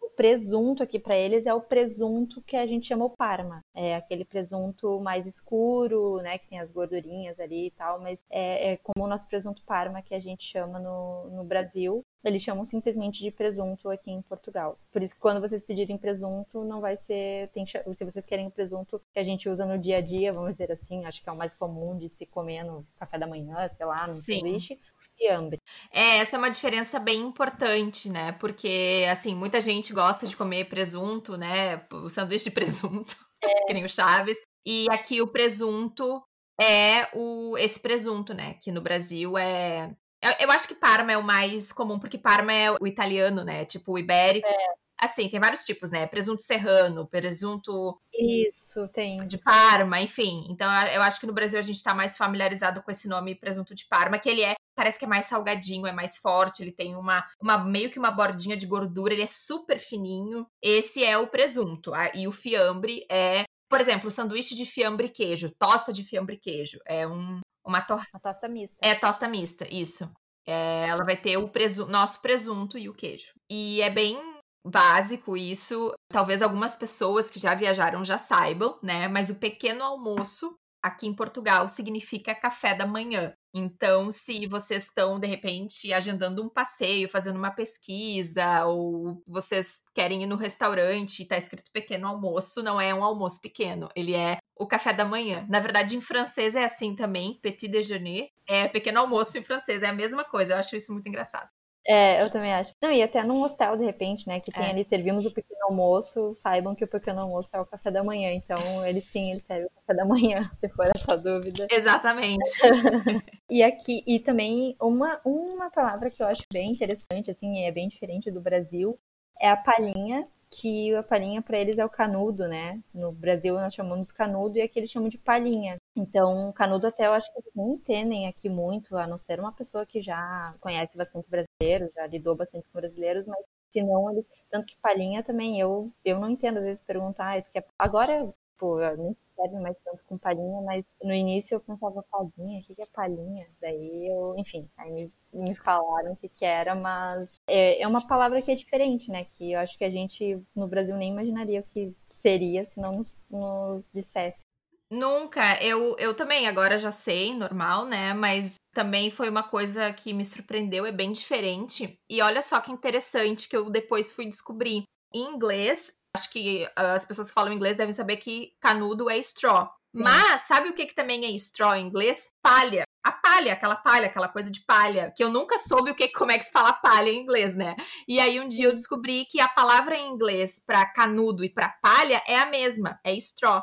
presunto aqui para eles é o presunto que a gente chama o Parma. É aquele presunto mais escuro, né, que tem as gordurinhas ali e tal, mas é, é como o nosso presunto Parma que a gente chama no, no Brasil. Eles chamam simplesmente de presunto aqui em Portugal. Por isso que quando vocês pedirem presunto, não vai ser... Tem, se vocês querem o presunto que a gente usa no dia a dia, vamos dizer assim, acho que é o mais comum de se comer no café da manhã, sei lá, no sanduíche, fiambre. É, essa é uma diferença bem importante, né? Porque, assim, muita gente gosta de comer presunto, né? O sanduíche de presunto, é. que nem o Chaves. E aqui o presunto é o, esse presunto, né? Que no Brasil é... Eu, eu acho que Parma é o mais comum, porque Parma é o italiano, né? Tipo, o ibérico. É. Assim, tem vários tipos, né? Presunto serrano, presunto... Isso, tem. De Parma, enfim. Então, eu acho que no Brasil a gente tá mais familiarizado com esse nome presunto de Parma, que ele é... Parece que é mais salgadinho, é mais forte, ele tem uma, uma meio que uma bordinha de gordura, ele é super fininho. Esse é o presunto. E o fiambre é... Por exemplo, o sanduíche de fiambre e queijo, tosta de fiambre e queijo. É um... Uma, to... uma tosta mista. É, tosta mista, isso. É, ela vai ter o presu... nosso presunto e o queijo. E é bem básico isso. Talvez algumas pessoas que já viajaram já saibam, né? Mas o pequeno almoço aqui em Portugal significa café da manhã. Então, se vocês estão, de repente, agendando um passeio, fazendo uma pesquisa, ou vocês querem ir no restaurante e tá escrito pequeno almoço, não é um almoço pequeno, ele é o café da manhã. Na verdade, em francês é assim também, petit déjeuner, é pequeno almoço em francês, é a mesma coisa, eu acho isso muito engraçado. É, eu também acho. Não, e até num hotel, de repente, né, que tem é. ali, servimos o pequeno almoço, saibam que o pequeno almoço é o café da manhã, então eles sim, eles servem o café da manhã, se for essa dúvida. Exatamente. E aqui, e também uma, uma palavra que eu acho bem interessante, assim, é bem diferente do Brasil, é a palhinha, que a palhinha para eles é o canudo, né? No Brasil nós chamamos canudo e aqui eles chamam de palhinha. Então, canudo até eu acho que eles não entendem aqui muito, a não ser uma pessoa que já conhece bastante brasileiros, já lidou bastante com brasileiros, mas se não, eles... tanto que palhinha também, eu, eu não entendo, às vezes perguntar, ah, quer... agora, pô, eu nem serve mais tanto com palhinha, mas no início eu pensava, palhinha, o que é palhinha? Daí eu, enfim, aí me, me falaram o que que era, mas é, é uma palavra que é diferente, né, que eu acho que a gente no Brasil nem imaginaria o que seria se não nos, nos dissesse. Nunca, eu, eu também agora já sei, normal, né, mas também foi uma coisa que me surpreendeu, é bem diferente, e olha só que interessante que eu depois fui descobrir. Em inglês, acho que uh, as pessoas que falam inglês devem saber que canudo é straw, sim. Mas sabe o que, que também é straw em inglês? Palha. A palha, aquela palha, aquela coisa de palha, que eu nunca soube o que, como é que se fala palha em inglês, né? E aí um dia eu descobri que a palavra em inglês para canudo e para palha é a mesma, é straw.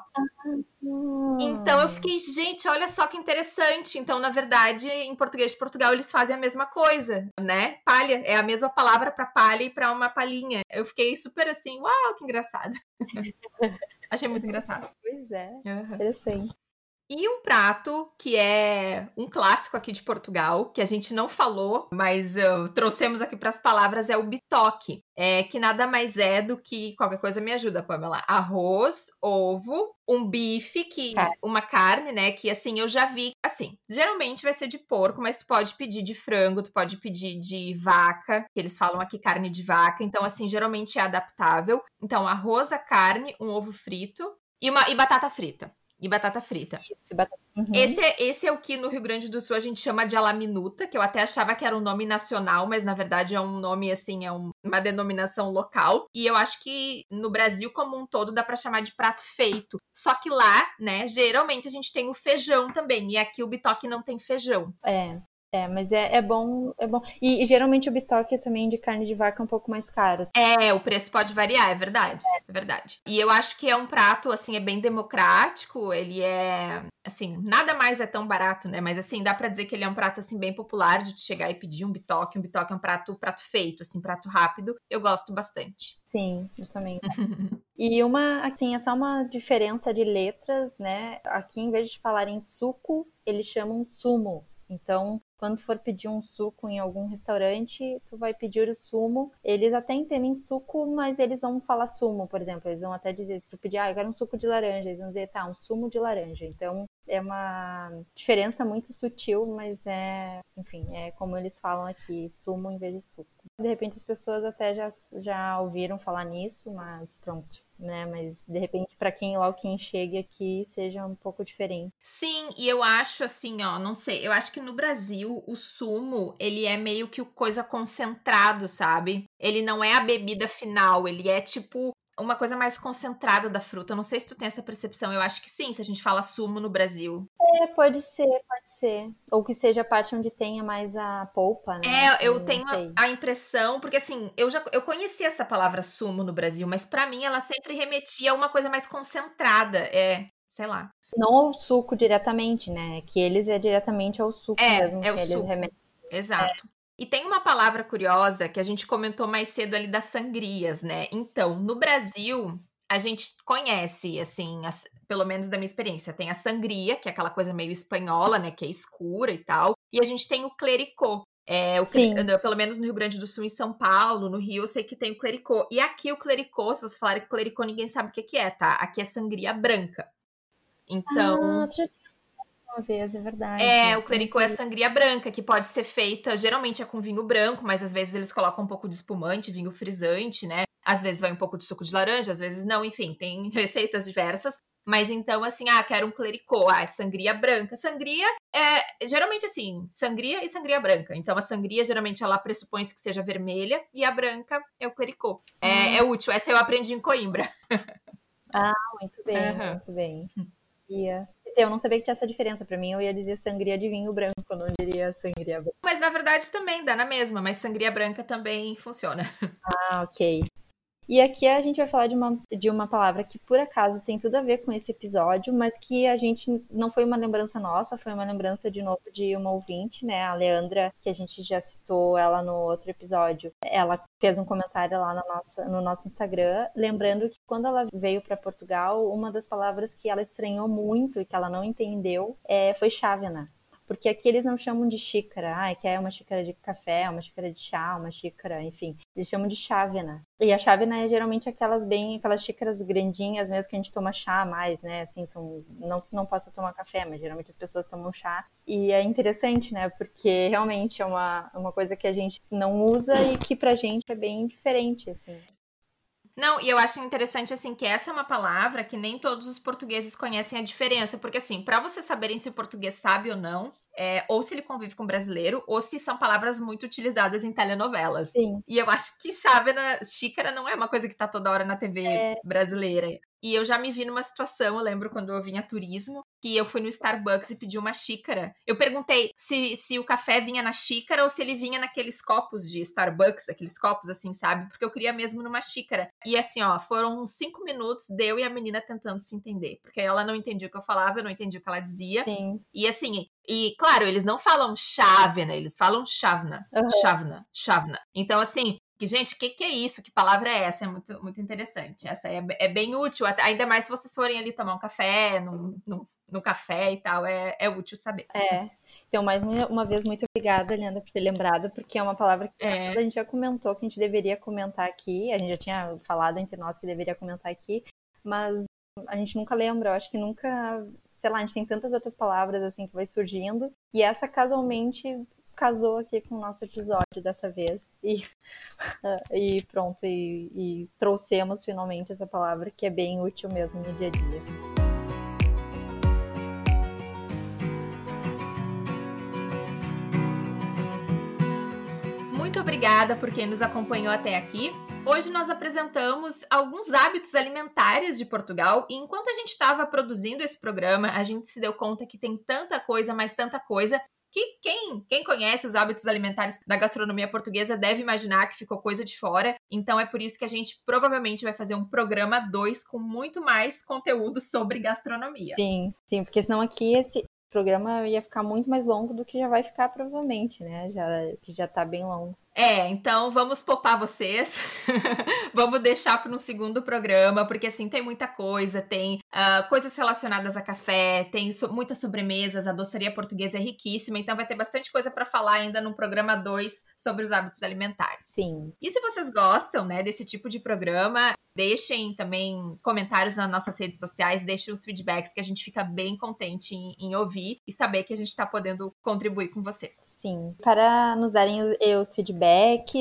Então eu fiquei, gente, olha só que interessante. Então, na verdade, em português de Portugal eles fazem a mesma coisa, né? Palha, é a mesma palavra para palha e para uma palhinha. Eu fiquei super assim, uau, que engraçado. Achei muito engraçado. Pois é, uhum. Interessante. E um prato que é um clássico aqui de Portugal, que a gente não falou, mas uh, trouxemos aqui para as palavras, é o bitoque. É, que nada mais é do que, qualquer coisa me ajuda, Pamela, arroz, ovo, um bife, que é. uma carne, né, que assim, eu já vi, assim, geralmente vai ser de porco, mas tu pode pedir de frango, tu pode pedir de vaca, que eles falam aqui carne de vaca, então assim, geralmente é adaptável. Então, arroz, a carne, um ovo frito e, uma, e batata frita. E batata frita. Isso, batata... Uhum. Esse, é, esse é o que no Rio Grande do Sul a gente chama de alaminuta, que eu até achava que era um nome nacional, mas na verdade é um nome, assim, é um, uma denominação local. E eu acho que no Brasil como um todo dá pra chamar de prato feito. Só que lá, né, geralmente a gente tem o feijão também. E aqui o bitoque não tem feijão. É. É, mas é, é bom, é bom. E, e geralmente o bitoque também de carne de vaca é um pouco mais caro. É, o preço pode variar, é verdade, é. é verdade. E eu acho que é um prato, assim, é bem democrático, ele é, assim, nada mais é tão barato, né? Mas, assim, dá pra dizer que ele é um prato, assim, bem popular de chegar e pedir um bitoque. Um bitoque é um prato, prato feito, assim, prato rápido. Eu gosto bastante. Sim, eu também. E uma, assim, é só uma diferença de letras, né? Aqui, em vez de falar em suco, eles chamam sumo. Então, quando for pedir um suco em algum restaurante, tu vai pedir o sumo. Eles até entendem suco, mas eles vão falar sumo, por exemplo. Eles vão até dizer, se tu pedir, ah, eu quero um suco de laranja, eles vão dizer, tá, um sumo de laranja. Então, é uma diferença muito sutil, mas é, enfim, é como eles falam aqui, sumo em vez de suco. De repente as pessoas até já, já ouviram falar nisso, mas pronto, né? Mas de repente para quem logo quem chegue aqui seja um pouco diferente. Sim, e eu acho assim, ó, não sei, eu acho que no Brasil o sumo, ele é meio que o coisa concentrado, sabe? Ele não é a bebida final, ele é tipo uma coisa mais concentrada da fruta. Não sei se tu tem essa percepção, eu acho que sim, se a gente fala sumo no Brasil. É, pode ser, pode ser. Ou que seja a parte onde tenha mais a polpa, né? É, eu Não tenho sei. a, a impressão, porque assim, eu já eu conhecia essa palavra sumo no Brasil, mas pra mim ela sempre remetia a uma coisa mais concentrada, é, sei lá. Não ao suco diretamente, né? Que eles é diretamente ao suco É, mesmo é o que eles suco. remetem. Exato. E tem uma palavra curiosa que a gente comentou mais cedo ali das sangrias, né? Então, no Brasil, a gente conhece, assim, as- pelo menos da minha experiência, tem a sangria, que é aquela coisa meio espanhola, né? Que é escura e tal. E a gente tem o clericô. É, o, cle- Sim. pelo menos no Rio Grande do Sul, em São Paulo, no Rio, eu sei que tem o clericô. E aqui o clericô, se você falar clericô, ninguém sabe o que que é, tá? Aqui é sangria branca. Então, Ah, tu já tinha falado uma vez, é verdade. é, o Eu não clericô é sabia. sangria branca, que pode ser feita, geralmente é com vinho branco, mas às vezes eles colocam um pouco de espumante, vinho frisante, né? Às vezes vai um pouco de suco de laranja, às vezes não, enfim, tem receitas diversas. Mas então, assim, ah, quero um clericô, ah, é sangria branca. Sangria é, geralmente assim, sangria e sangria branca. Então a sangria, geralmente, ela pressupõe-se que seja vermelha, e a branca é o clericô. É, é útil, essa eu aprendi em Coimbra. Ah, muito bem, Aham. muito bem. Ia. Eu não sabia que tinha essa diferença. Pra mim, eu ia dizer sangria de vinho branco, eu não diria sangria branca. Mas na verdade também dá na mesma, mas sangria branca também funciona. Ah, ok. E aqui a gente vai falar de uma, de uma palavra que, por acaso, tem tudo a ver com esse episódio, mas que a gente não foi uma lembrança nossa, foi uma lembrança de novo de uma ouvinte, né? A Leandra, que a gente já citou ela no outro episódio. Ela fez um comentário lá na nossa, no nosso Instagram, lembrando que quando ela veio para Portugal, uma das palavras que ela estranhou muito e que ela não entendeu é, foi chávena. Porque aqui eles não chamam de xícara, ah, que é uma xícara de café, uma xícara de chá, uma xícara, enfim. Eles chamam de chávena. E a chávena é geralmente aquelas bem, aquelas xícaras grandinhas mesmo que a gente toma chá mais, né? Assim, são, não que não possa tomar café, mas geralmente as pessoas tomam chá. E é interessante, né? Porque realmente é uma, uma coisa que a gente não usa e que pra gente é bem diferente, assim. Não, e eu acho interessante, assim, que essa é uma palavra que nem todos os portugueses conhecem a diferença, porque, assim, para vocês saberem se o português sabe ou não, é, ou se ele convive com brasileiro, ou se são palavras muito utilizadas em telenovelas. Sim. E eu acho que chávena, xícara não é uma coisa que tá toda hora na T V É. brasileira. E eu já me vi numa situação, eu lembro quando eu vinha a turismo, que eu fui no Starbucks e pedi uma xícara. Eu perguntei se, se o café vinha na xícara ou se ele vinha naqueles copos de Starbucks, aqueles copos assim, sabe? Porque eu queria mesmo numa xícara. E assim, ó, foram uns cinco minutos, deu e a menina tentando se entender. Porque ela não entendia o que eu falava, eu não entendia o que ela dizia. Sim. E assim, e claro, eles não falam chávena, eles falam chávena, Uhum. chávena, chávena. Então assim, que, gente, o que, que é isso? Que palavra é essa? É muito, muito interessante. Essa é, é bem útil, ainda mais se vocês forem ali tomar um café, no, no, no café e tal, é, é útil saber. É. Então, mais uma vez, muito obrigada, Leandra, por ter lembrado, porque é uma palavra que É. a gente já comentou que a gente deveria comentar aqui. A gente já tinha falado entre nós que deveria comentar aqui, mas a gente nunca lembra. Eu acho que nunca, sei lá, a gente tem tantas outras palavras assim que vai surgindo, e essa casualmente casou aqui com o nosso episódio dessa vez. E, e pronto, e, e trouxemos finalmente essa palavra que é bem útil mesmo no dia a dia. Muito obrigada por quem nos acompanhou até aqui. Hoje nós apresentamos alguns hábitos alimentares de Portugal e enquanto a gente estava produzindo esse programa, a gente se deu conta que tem tanta coisa, mas tanta coisa, que quem, quem conhece os hábitos alimentares da gastronomia portuguesa deve imaginar que ficou coisa de fora. Então é por isso que a gente provavelmente vai fazer um programa dois com muito mais conteúdo sobre gastronomia. Sim, sim, porque senão aqui esse programa ia ficar muito mais longo do que já vai ficar provavelmente, né? Já, que já tá bem longo. É, então vamos poupar vocês, vamos deixar para um segundo programa, porque assim, tem muita coisa, tem uh, coisas relacionadas a café, tem so- muitas sobremesas, a doçaria portuguesa é riquíssima, então vai ter bastante coisa para falar ainda no programa dois sobre os hábitos alimentares. Sim. E se vocês gostam, né, desse tipo de programa, deixem também comentários nas nossas redes sociais, deixem os feedbacks que a gente fica bem contente em, em ouvir e saber que a gente está podendo contribuir com vocês. Sim, para nos darem os, os feedbacks,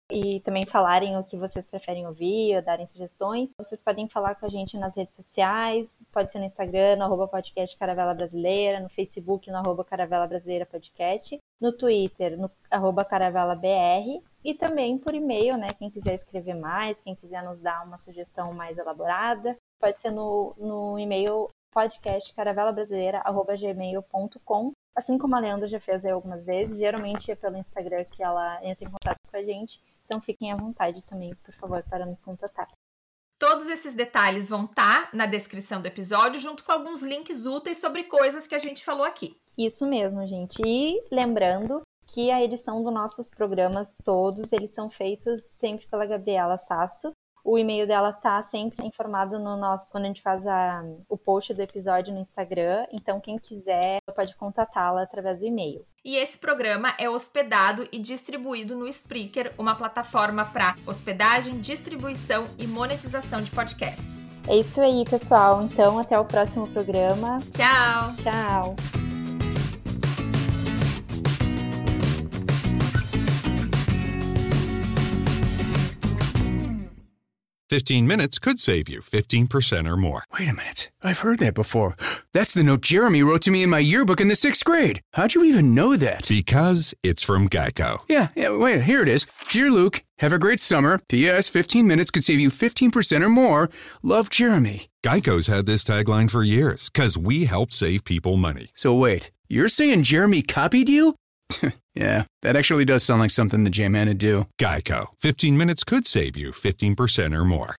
e também falarem o que vocês preferem ouvir, ou darem sugestões. Vocês podem falar com a gente nas redes sociais, pode ser no Instagram, no arroba podcast Caravela Brasileira, no Facebook, no arroba Caravela Brasileira Podcast, no Twitter, no arroba Caravela B R, e também por e-mail, né? Quem quiser escrever mais, quem quiser nos dar uma sugestão mais elaborada, pode ser no, no e-mail podcast caravela brasileira arroba gmail ponto com. Assim como a Leandra já fez aí algumas vezes, geralmente é pelo Instagram que ela entra em contato com a gente, então fiquem à vontade também, por favor, para nos contatar. Todos esses detalhes vão estar na descrição do episódio, junto com alguns links úteis sobre coisas que a gente falou aqui. Isso mesmo, gente. E lembrando que a edição dos nossos programas todos, eles são feitos sempre pela Gabriela Sasso. O e-mail dela tá sempre informado no nosso, quando a gente faz a, o post do episódio no Instagram. Então, quem quiser pode contatá-la através do e-mail. E esse programa é hospedado e distribuído no Spreaker, uma plataforma para hospedagem, distribuição e monetização de podcasts. É isso aí, pessoal. Então, até o próximo programa. Tchau! Tchau! fifteen minutes could save you fifteen percent or more. Wait a minute. I've heard that before. That's the note Jeremy wrote to me in my yearbook in the sixth grade. How'd you even know that? Because it's from Geico. Yeah, yeah, wait, here it is. Dear Luke, have a great summer. P S fifteen minutes could save you fifteen percent or more. Love, Jeremy. Geico's had this tagline for years, because we help save people money. So wait, you're saying Jeremy copied you? Yeah, that actually does sound like something the J-Man would do. Geico. fifteen minutes could save you fifteen percent or more.